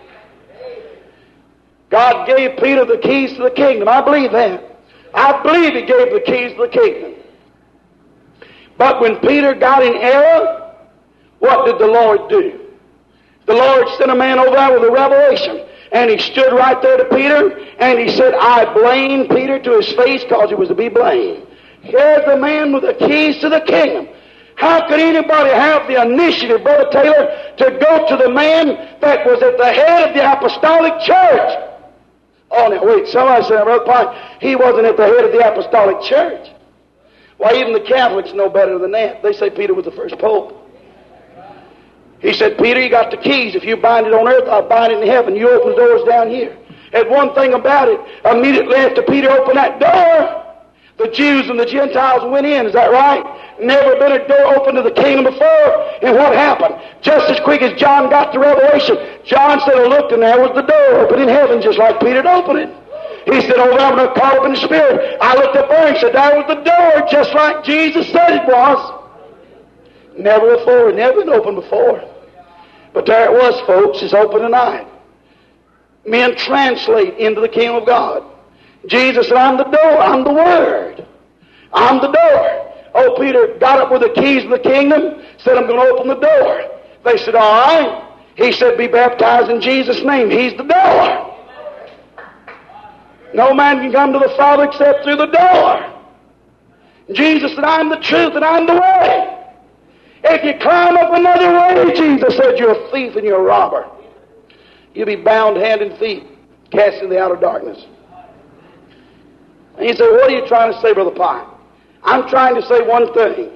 God gave Peter the keys to the kingdom. I believe that. I believe He gave the keys to the kingdom. But when Peter got in error, what did the Lord do? The Lord sent a man over there with a revelation. And He stood right there to Peter, and He said, I blame Peter to his face because he was to be blamed. Here's the man with the keys to the kingdom. How could anybody have the initiative, Brother Taylor, to go to the man that was at the head of the apostolic church? Oh, now, wait, somebody said, Brother Pike, he wasn't at the head of the apostolic church. Why, even the Catholics know better than that. They say Peter was the first pope. He said, Peter, you got the keys. If you bind it on earth, I'll bind it in heaven. You open the doors down here. And one thing about it, immediately after Peter opened that door, the Jews and the Gentiles went in. Is that right? Never been a door open to the kingdom before. And what happened? Just as quick as John got the revelation, John said, I looked and there was the door open in heaven just like Peter had opened it. He said, oh, I'm going to call up in the Spirit. I looked up there and said, there was the door just like Jesus said it was. Never before. Never been open before. But there it was, folks. It's open tonight. Men translate into the kingdom of God. Jesus said, I'm the door. I'm the Word. I'm the door. Oh, Peter got up with the keys of the kingdom, said, I'm going to open the door. They said, all right. He said, be baptized in Jesus' name. He's the door. No man can come to the Father except through the door. Jesus said, I'm the truth and I'm the way. If you climb up another way, Jesus said, you're a thief and you're a robber. You'll be bound hand and feet, cast into the outer darkness. And you say, what are you trying to say, Brother Pike? I'm trying to say one thing.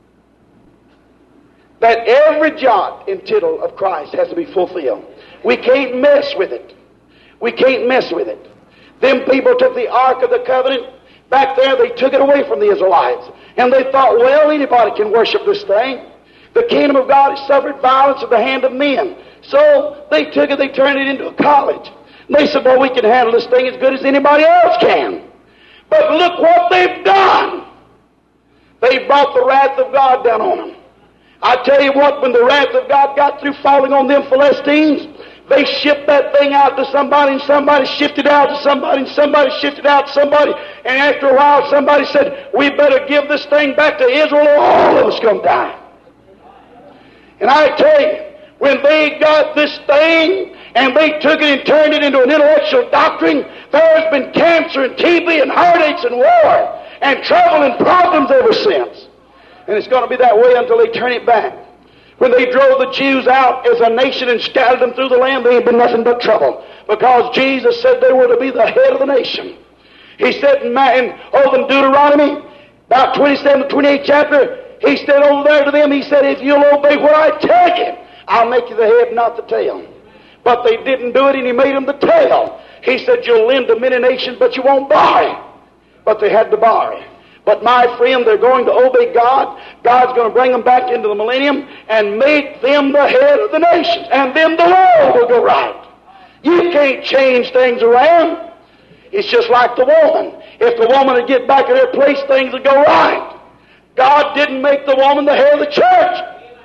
That every jot and tittle of Christ has to be fulfilled. We can't mess with it. We can't mess with it. Them people took the Ark of the Covenant. Back there, they took it away from the Israelites. And they thought, well, anybody can worship this thing. The kingdom of God has suffered violence at the hand of men. So they took it, they turned it into a college. And they said, well, we can handle this thing as good as anybody else can. But look what they've done. They brought the wrath of God down on them. I tell you what, when the wrath of God got through falling on them Philistines, they shipped that thing out to somebody, and somebody shifted out to somebody, and somebody shifted out to somebody. And after a while, somebody said, we better give this thing back to Israel or all of us going to die. And I tell you, when they got this thing and they took it and turned it into an intellectual doctrine, there's been cancer and T B and heartaches and war and trouble and problems ever since. And it's going to be that way until they turn it back. When they drove the Jews out as a nation and scattered them through the land, there ain't been nothing but trouble. Because Jesus said they were to be the head of the nation. He said in, in over in Deuteronomy, about twenty-seven to twenty-eight chapter, he said over there to them, he said, if you'll obey what I tell you, I'll make you the head, not the tail. But they didn't do it, and he made them the tail. He said, you'll lend to many nations, but you won't borrow. But they had to borrow. But my friend, they're going to obey God. God's going to bring them back into the millennium and make them the head of the nations. And then the world will go right. You can't change things around. It's just like the woman. If the woman would get back in her place, things would go right. God didn't make the woman the head of the church.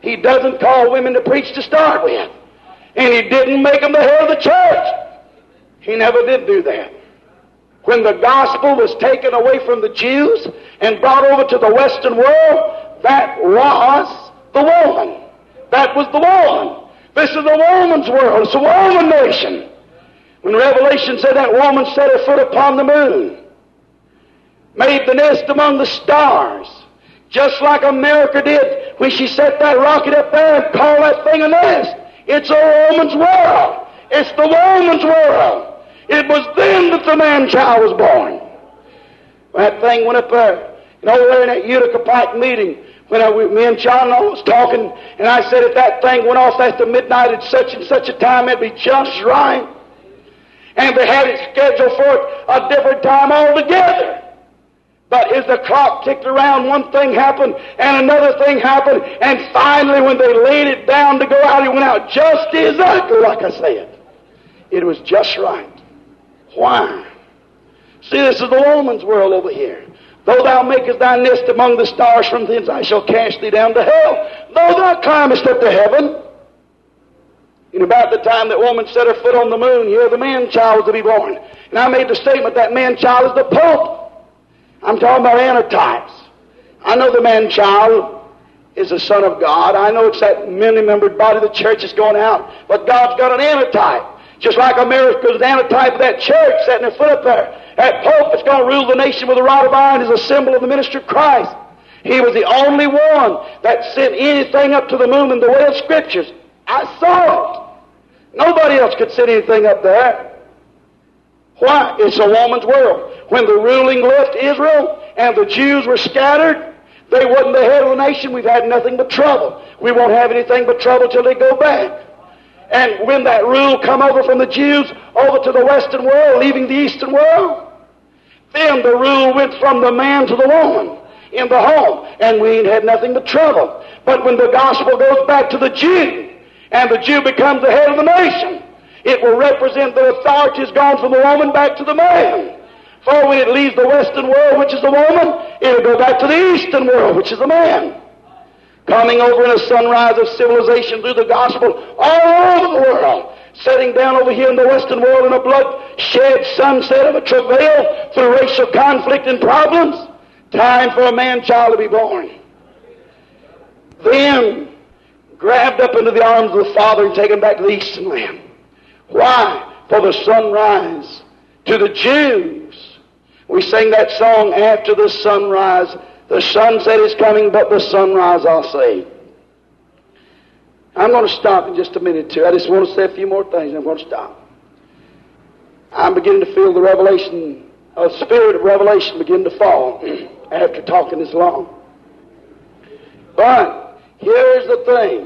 He doesn't call women to preach to start with. And He didn't make them the head of the church. He never did do that. When the gospel was taken away from the Jews and brought over to the Western world, that was the woman. That was the woman. This is the woman's world. It's a woman nation. When Revelation said that woman set her foot upon the moon, made the nest among the stars, just like America did when she set that rocket up there and called that thing a nest. It's a woman's world. It's the woman's world. It was then that the man-child was born. When that thing went up there, and over there in that Utica Pike meeting, when I, me and John was talking, and I said if that thing went off after midnight at such and such a time, it'd be just right. And they had it scheduled for it a different time altogether. But as the clock ticked around, one thing happened, and another thing happened, and finally when they laid it down to go out, it went out just exactly like I said. It was just right. Why? See, this is the woman's world over here. Though thou makest thy nest among the stars, from thence I shall cast thee down to hell. Though thou climbest up to heaven. And about the time that woman set her foot on the moon, here the man-child was to be born. And I made the statement that man-child is the Pope. I'm talking about antitypes. I know the man-child is the Son of God. I know it's that many-membered body of the church is going out. But God's got an antitype. Just like America is the antitype of that church setting their foot up there. That Pope that's going to rule the nation with a rod of iron is a symbol of the ministry of Christ. He was the only one that sent anything up to the moon in the way of Scriptures. I saw it. Nobody else could send anything up there. Why? It's a woman's world. When the ruling left Israel and the Jews were scattered, they wasn't the head of the nation. We've had nothing but trouble. We won't have anything but trouble till they go back. And when that rule come over from the Jews over to the Western world, leaving the Eastern world, then the rule went from the man to the woman in the home, and we ain't had nothing but trouble. But when the gospel goes back to the Jew, and the Jew becomes the head of the nation, it will represent the authority has gone from the woman back to the man. For when it leaves the Western world, which is the woman, it'll go back to the Eastern world, which is the man. Coming over in a sunrise of civilization through the gospel all over the world, setting down over here in the Western world in a bloodshed sunset of a travail through racial conflict and problems. Time for a man-child to be born. Then grabbed up into the arms of the Father and taken back to the Eastern land. Why? For the sunrise to the Jews. We sing that song, after the sunrise. The sunset is coming, but the sunrise I'll say. I'm going to stop in just a minute, too. I just want to say a few more things, and I'm going to stop. I'm beginning to feel the revelation, a spirit of revelation begin to fall after talking this long. But here's the thing.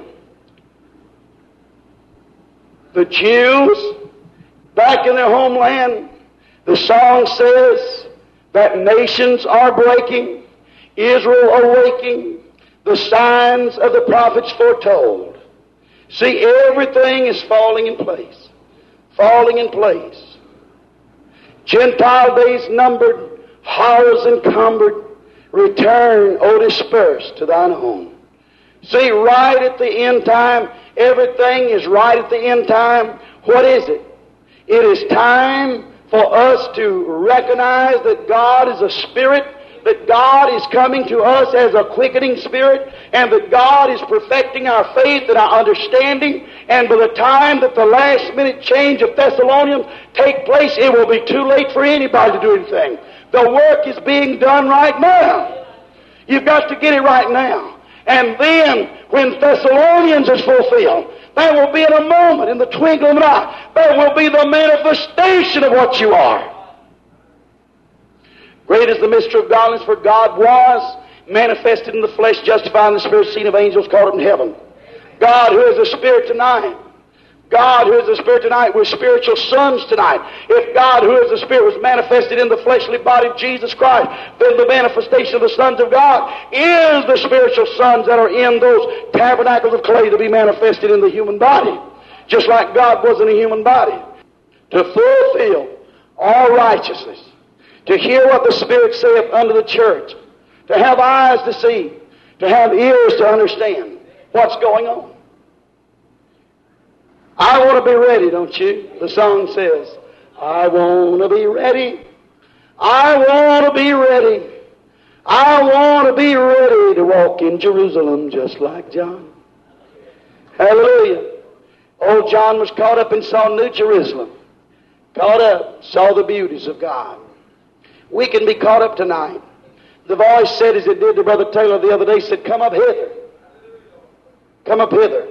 The Jews, back in their homeland, the song says that nations are breaking, Israel awaking, the signs of the prophets foretold. See, everything is falling in place. Falling in place. Gentile days numbered, horrors encumbered, return, O dispersed, to thine own. See, right at the end time, everything is right at the end time. What is it? It is time for us to recognize that God is a spirit, that God is coming to us as a quickening spirit, and that God is perfecting our faith and our understanding. And by the time that the last minute change of Thessalonians take place, it will be too late for anybody to do anything. The work is being done right now. You've got to get it right now. And then, when Thessalonians is fulfilled, there will be in a moment, in the twinkling of an eye, there will be the manifestation of what you are. Great is the mystery of godliness, for God was manifested in the flesh, justified in the spirit, seen of angels, caught up in heaven. God, who is the Spirit tonight, God, who is the Spirit tonight, we're spiritual sons tonight. If God, who is the Spirit, was manifested in the fleshly body of Jesus Christ, then the manifestation of the sons of God is the spiritual sons that are in those tabernacles of clay to be manifested in the human body, just like God was in a human body, to fulfill all righteousness, to hear what the Spirit saith unto the church, to have eyes to see, to have ears to understand. what's going on. I want to be ready, don't you? The song says, I want to be ready. I want to be ready. I want to be ready to walk in Jerusalem just like John. Hallelujah. Old John was caught up and saw New Jerusalem. Caught up, saw the beauties of God. We can be caught up tonight. The voice said, as it did to Brother Taylor the other day, said, come up hither. Come up hither.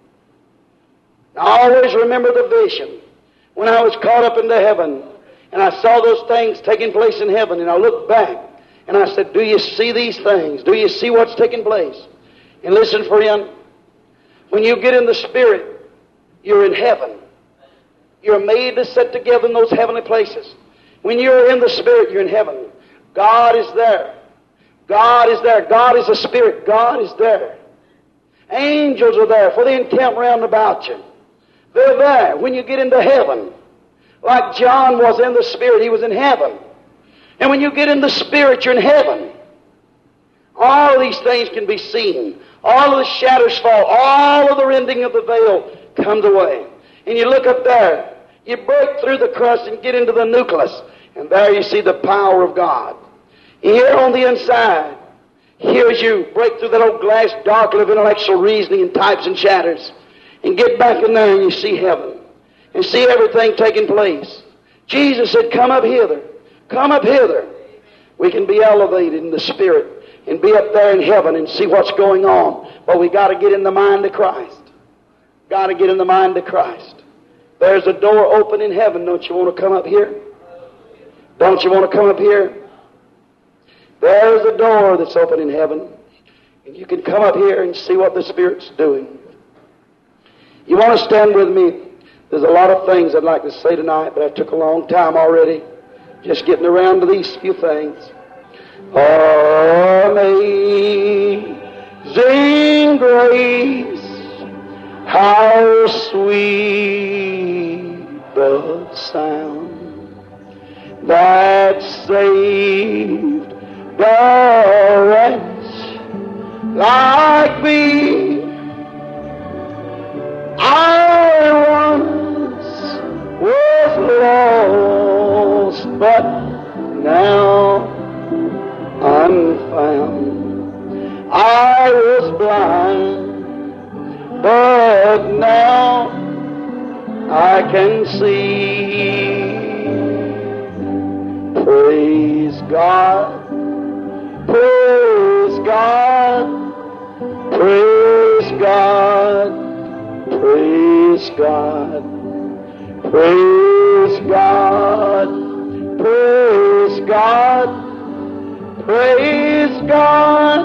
I always remember the vision when I was caught up into heaven and I saw those things taking place in heaven, and I looked back and I said, do you see these things? Do you see what's taking place? And listen, friend, when you get in the Spirit, you're in heaven. You're made to sit together in those heavenly places. When you're in the Spirit, you're in heaven. God is there. God is there. God is a Spirit. God is there. Angels are there, for they encamp round about you. They're there when you get into heaven. Like John was in the Spirit, he was in heaven. And when you get in the Spirit, you're in heaven. All of these things can be seen. All of the shadows fall. All of the rending of the veil comes away. And you look up there. You break through the crust and get into the nucleus. And there you see the power of God. Here on the inside, here as you break through that old glass darkly of intellectual reasoning and types and shadows, and get back in there and you see heaven. And see everything taking place. Jesus said, come up hither. Come up hither. We can be elevated in the Spirit and be up there in heaven and see what's going on. But we got to get in the mind of Christ. Got to get in the mind of Christ. There's a door open in heaven. Don't you want to come up here? Don't you want to come up here? There's a door that's open in heaven. And you can come up here and see what the Spirit's doing. You want to stand with me? There's a lot of things I'd like to say tonight, but I took a long time already just getting around to these few things. Amazing grace, how sweet the sound that saved the wretch like me. I once was lost, but now I'm found. I was blind, but now I can see. Praise God, praise God, praise God. Praise God, praise God, praise God, praise God.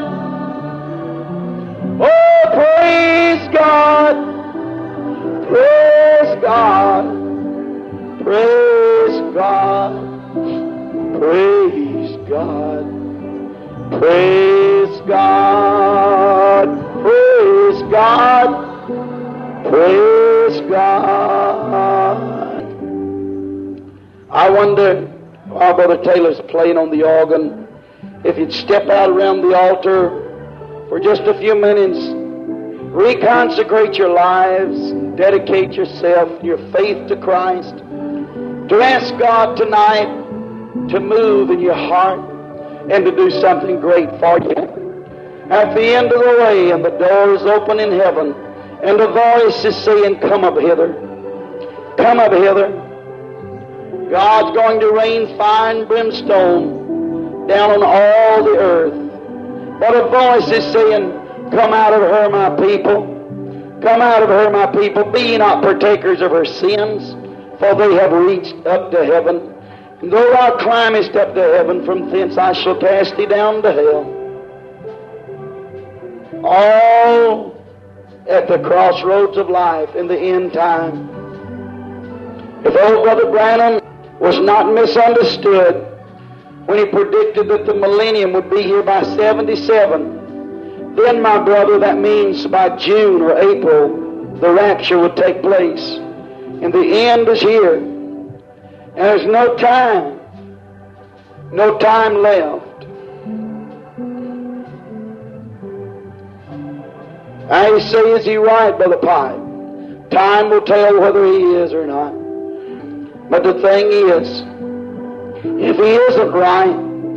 Oh, praise God, praise God, praise God, praise God, praise God, praise God. Praise God. I wonder, while Brother Taylor's playing on the organ, if you'd step out around the altar for just a few minutes, reconsecrate your lives, dedicate yourself, your faith to Christ, to ask God tonight to move in your heart and to do something great for you. At the end of the way, and the door is open in heaven, and the voice is saying, come up hither. Come up hither. God's going to rain fire and brimstone down on all the earth. But a voice is saying, come out of her, my people. Come out of her, my people. Be ye not partakers of her sins, for they have reached up to heaven. And though thou climbest up to heaven, from thence I shall cast thee down to hell. All at the crossroads of life in the end time. If old Brother Branham was not misunderstood when he predicted that the millennium would be here by seventy-seven, then, my brother, that means by June or April, the rapture would take place. And the end is here. And there's no time, no time left. I say, is he right, Brother Pike? Time will tell whether he is or not. But the thing is, if he isn't right,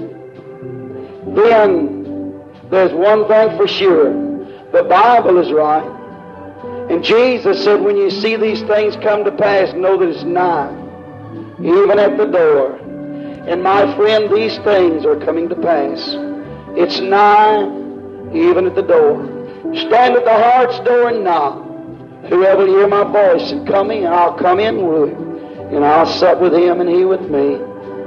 then there's one thing for sure. The Bible is right. And Jesus said, when you see these things come to pass, know that it's nigh, even at the door. And my friend, these things are coming to pass. It's nigh, even at the door. Stand at the heart's door and knock. Whoever will hear my voice and come in, I'll come in with him, and I'll sup with him and he with me.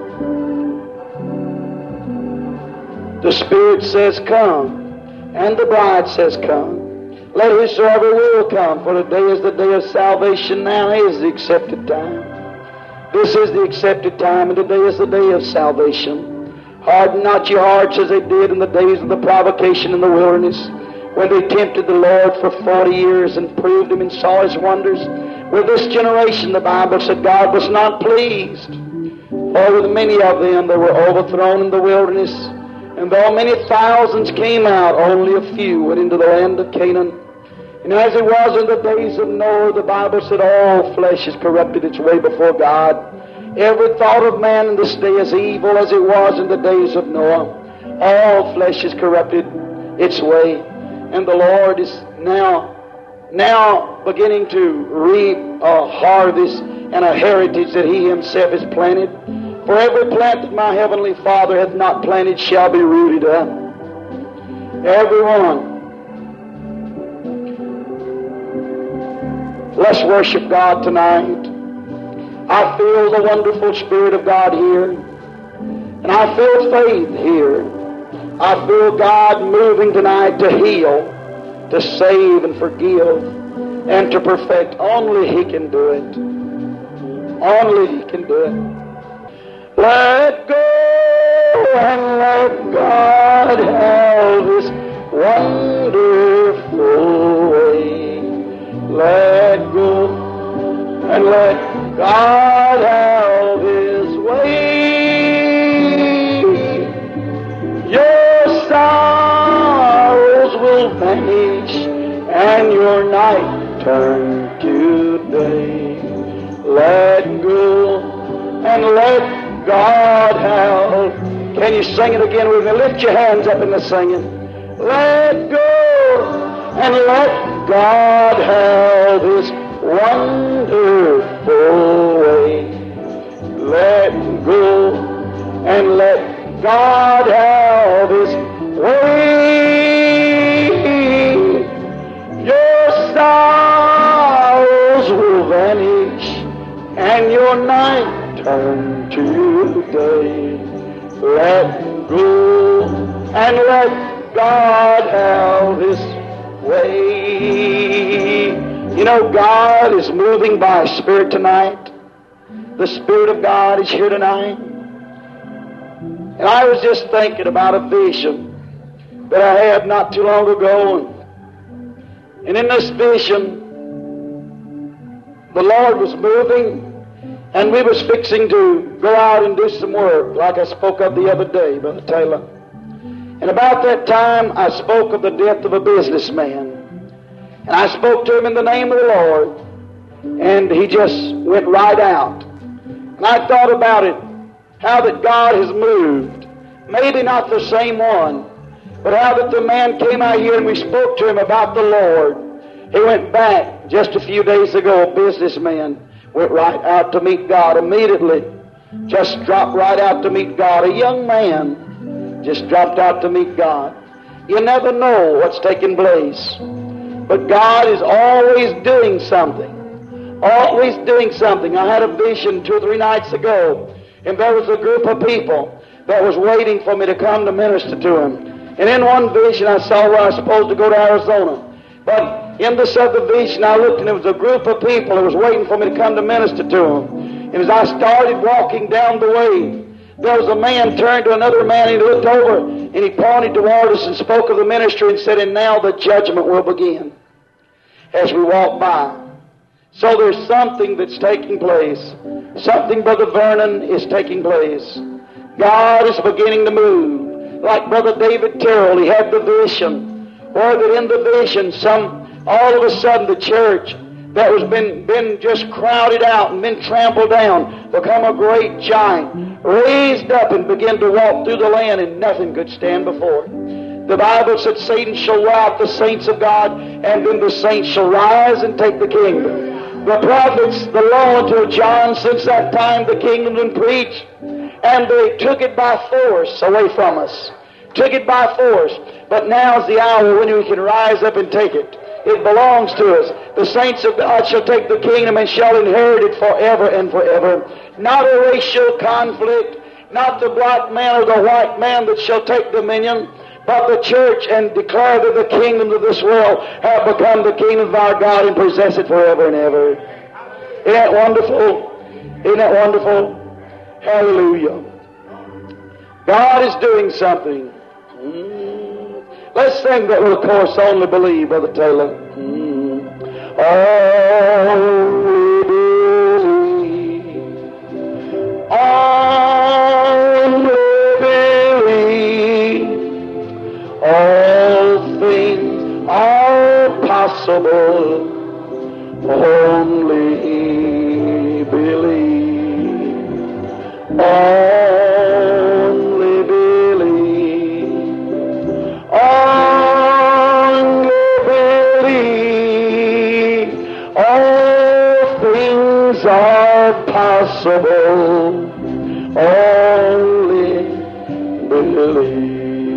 The Spirit says, come, and the bride says, come. Let whosoever will come, for today is the day of salvation. Now is the accepted time. This is the accepted time, and today is the day of salvation. Harden not your hearts as they did in the days of the provocation in the wilderness, when they tempted the Lord for forty years and proved him and saw his wonders. With this generation, the Bible said, God was not pleased. For with many of them that were overthrown in the wilderness, and though many thousands came out, only a few went into the land of Canaan. And as it was in the days of Noah, the Bible said, all flesh is corrupted its way before God. Every thought of man in this day is evil as it was in the days of Noah. All flesh is corrupted its way. And the Lord is now, now beginning to reap a harvest and a heritage that He Himself has planted. For every plant that my Heavenly Father hath not planted shall be rooted up. Every one. Let's worship God tonight. I feel the wonderful Spirit of God here. And I feel faith here. I feel God moving tonight to heal, to save and forgive, and to perfect. Only He can do it. Only He can do it. Let go and let God have His wonderful way. Let go and let God have His way. Your sorrows will vanish and your night turn to day. Let go and let God have. Can you sing it again with me? Lift your hands up in the singing. Let go and let God have His wonderful way. Let go and let God have His way. Your sorrows will vanish and your night turn to day. Let go and let God have His way. You know, God is moving by His Spirit tonight. The Spirit of God is here tonight. And I was just thinking about a vision that I had not too long ago. And in this vision, the Lord was moving, and we was fixing to go out and do some work, like I spoke of the other day, Brother Taylor. And about that time, I spoke of the death of a businessman. And I spoke to him in the name of the Lord, and he just went right out. And I thought about it, how that God has moved. Maybe not the same one, but how that the man came out here and we spoke to him about the Lord. He went back just a few days ago, a businessman, went right out to meet God immediately. Just dropped right out to meet God. A young man just dropped out to meet God. You never know what's taking place. But God is always doing something. Always doing something. I had a vision two or three nights ago, and there was a group of people that was waiting for me to come to minister to them. And in one vision I saw where I was supposed to go to Arizona. But in this other vision I looked, and there was a group of people that was waiting for me to come to minister to them. And as I started walking down the way, there was a man turned to another man, and he looked over, and he pointed toward us and spoke of the ministry and said, and now the judgment will begin as we walk by. So there's something that's taking place. Something, Brother Vernon, is taking place. God is beginning to move. Like Brother David Terrell, he had the vision Or that in the vision, some, all of a sudden the church that was been, been just crowded out and been trampled down, become a great giant, raised up and begin to walk through the land, and nothing could stand before it. The Bible said Satan shall rout the saints of God, and then the saints shall rise and take the kingdom. The prophets, the law until John, since that time the kingdom been preached, and they took it by force away from us. Took it by force. But now's the hour when we can rise up and take it. It belongs to us. The saints of God shall take the kingdom and shall inherit it forever and forever. Not a racial conflict, not the black man or the white man that shall take dominion, but the church, and declare that the kingdoms of this world have become the kingdom of our God and possess it forever and ever. Isn't that wonderful? Isn't that wonderful? Hallelujah. God is doing something. Mm. Let's sing that little chorus, Only Believe, Brother Taylor. Mm. Only believe. Only believe. All things are possible. Only believe. Only believe. Only believe. All things are possible. Only believe.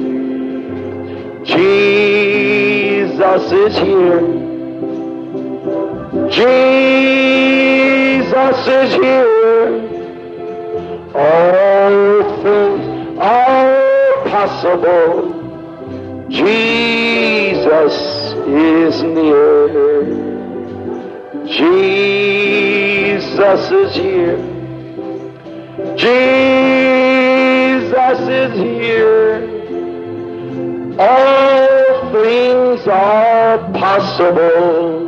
Jesus is here. Jesus is here. All things are possible. Jesus is near. Jesus is here. Jesus is here. All things are possible.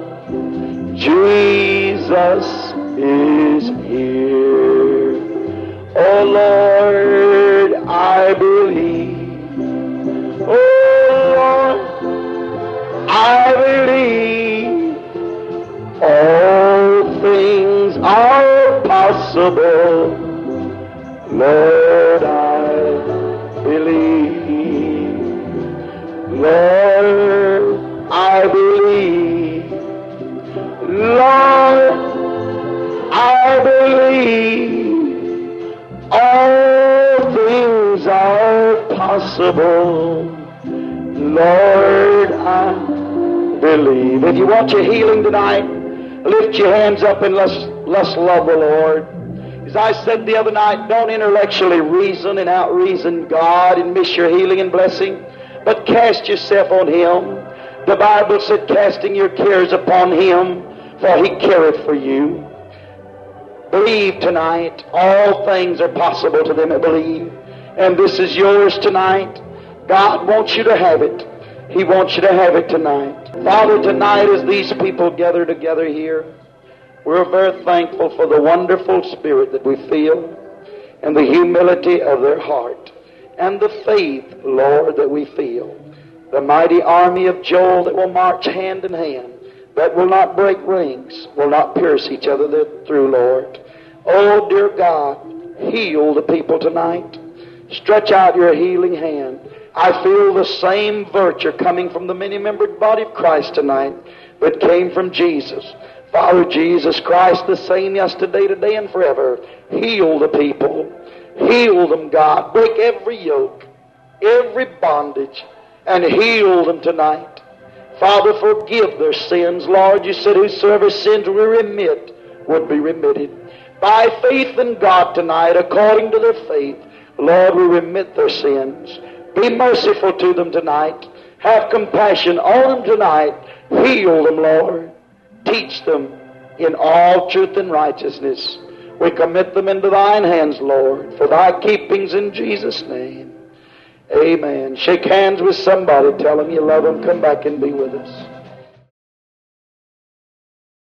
Jesus is here. Oh Lord, I believe. Oh Lord, I believe. All things are possible. Lord, I believe. Lord, I believe. Lord, I believe. All things are possible. Lord, I believe. If you want your healing tonight, lift your hands up and let's, let's love the Lord. As I said the other night, don't intellectually reason and out-reason God and miss your healing and blessing, but cast yourself on Him. The Bible said, casting your cares upon Him, for He careth for you. Believe tonight. All things are possible to them that believe. And this is yours tonight. God wants you to have it. He wants you to have it tonight. Father, tonight as these people gather together here, we're very thankful for the wonderful spirit that we feel and the humility of their heart and the faith, Lord, that we feel. The mighty army of Joel that will march hand in hand, that will not break ranks, will not pierce each other through, Lord. Oh, dear God, heal the people tonight. Stretch out your healing hand. I feel the same virtue coming from the many-membered body of Christ tonight that came from Jesus. Father, Jesus Christ, the same yesterday, today, and forever. Heal the people. Heal them, God. Break every yoke, every bondage, and heal them tonight. Father, forgive their sins. Lord, you said whosoever sins we remit would be remitted. By faith in God tonight, according to their faith, Lord, we remit their sins. Be merciful to them tonight. Have compassion on them tonight. Heal them, Lord. Teach them in all truth and righteousness. We commit them into thine hands, Lord, for thy keepings in Jesus' name. Amen. Shake hands with somebody. Tell them you love them. Come back and be with us.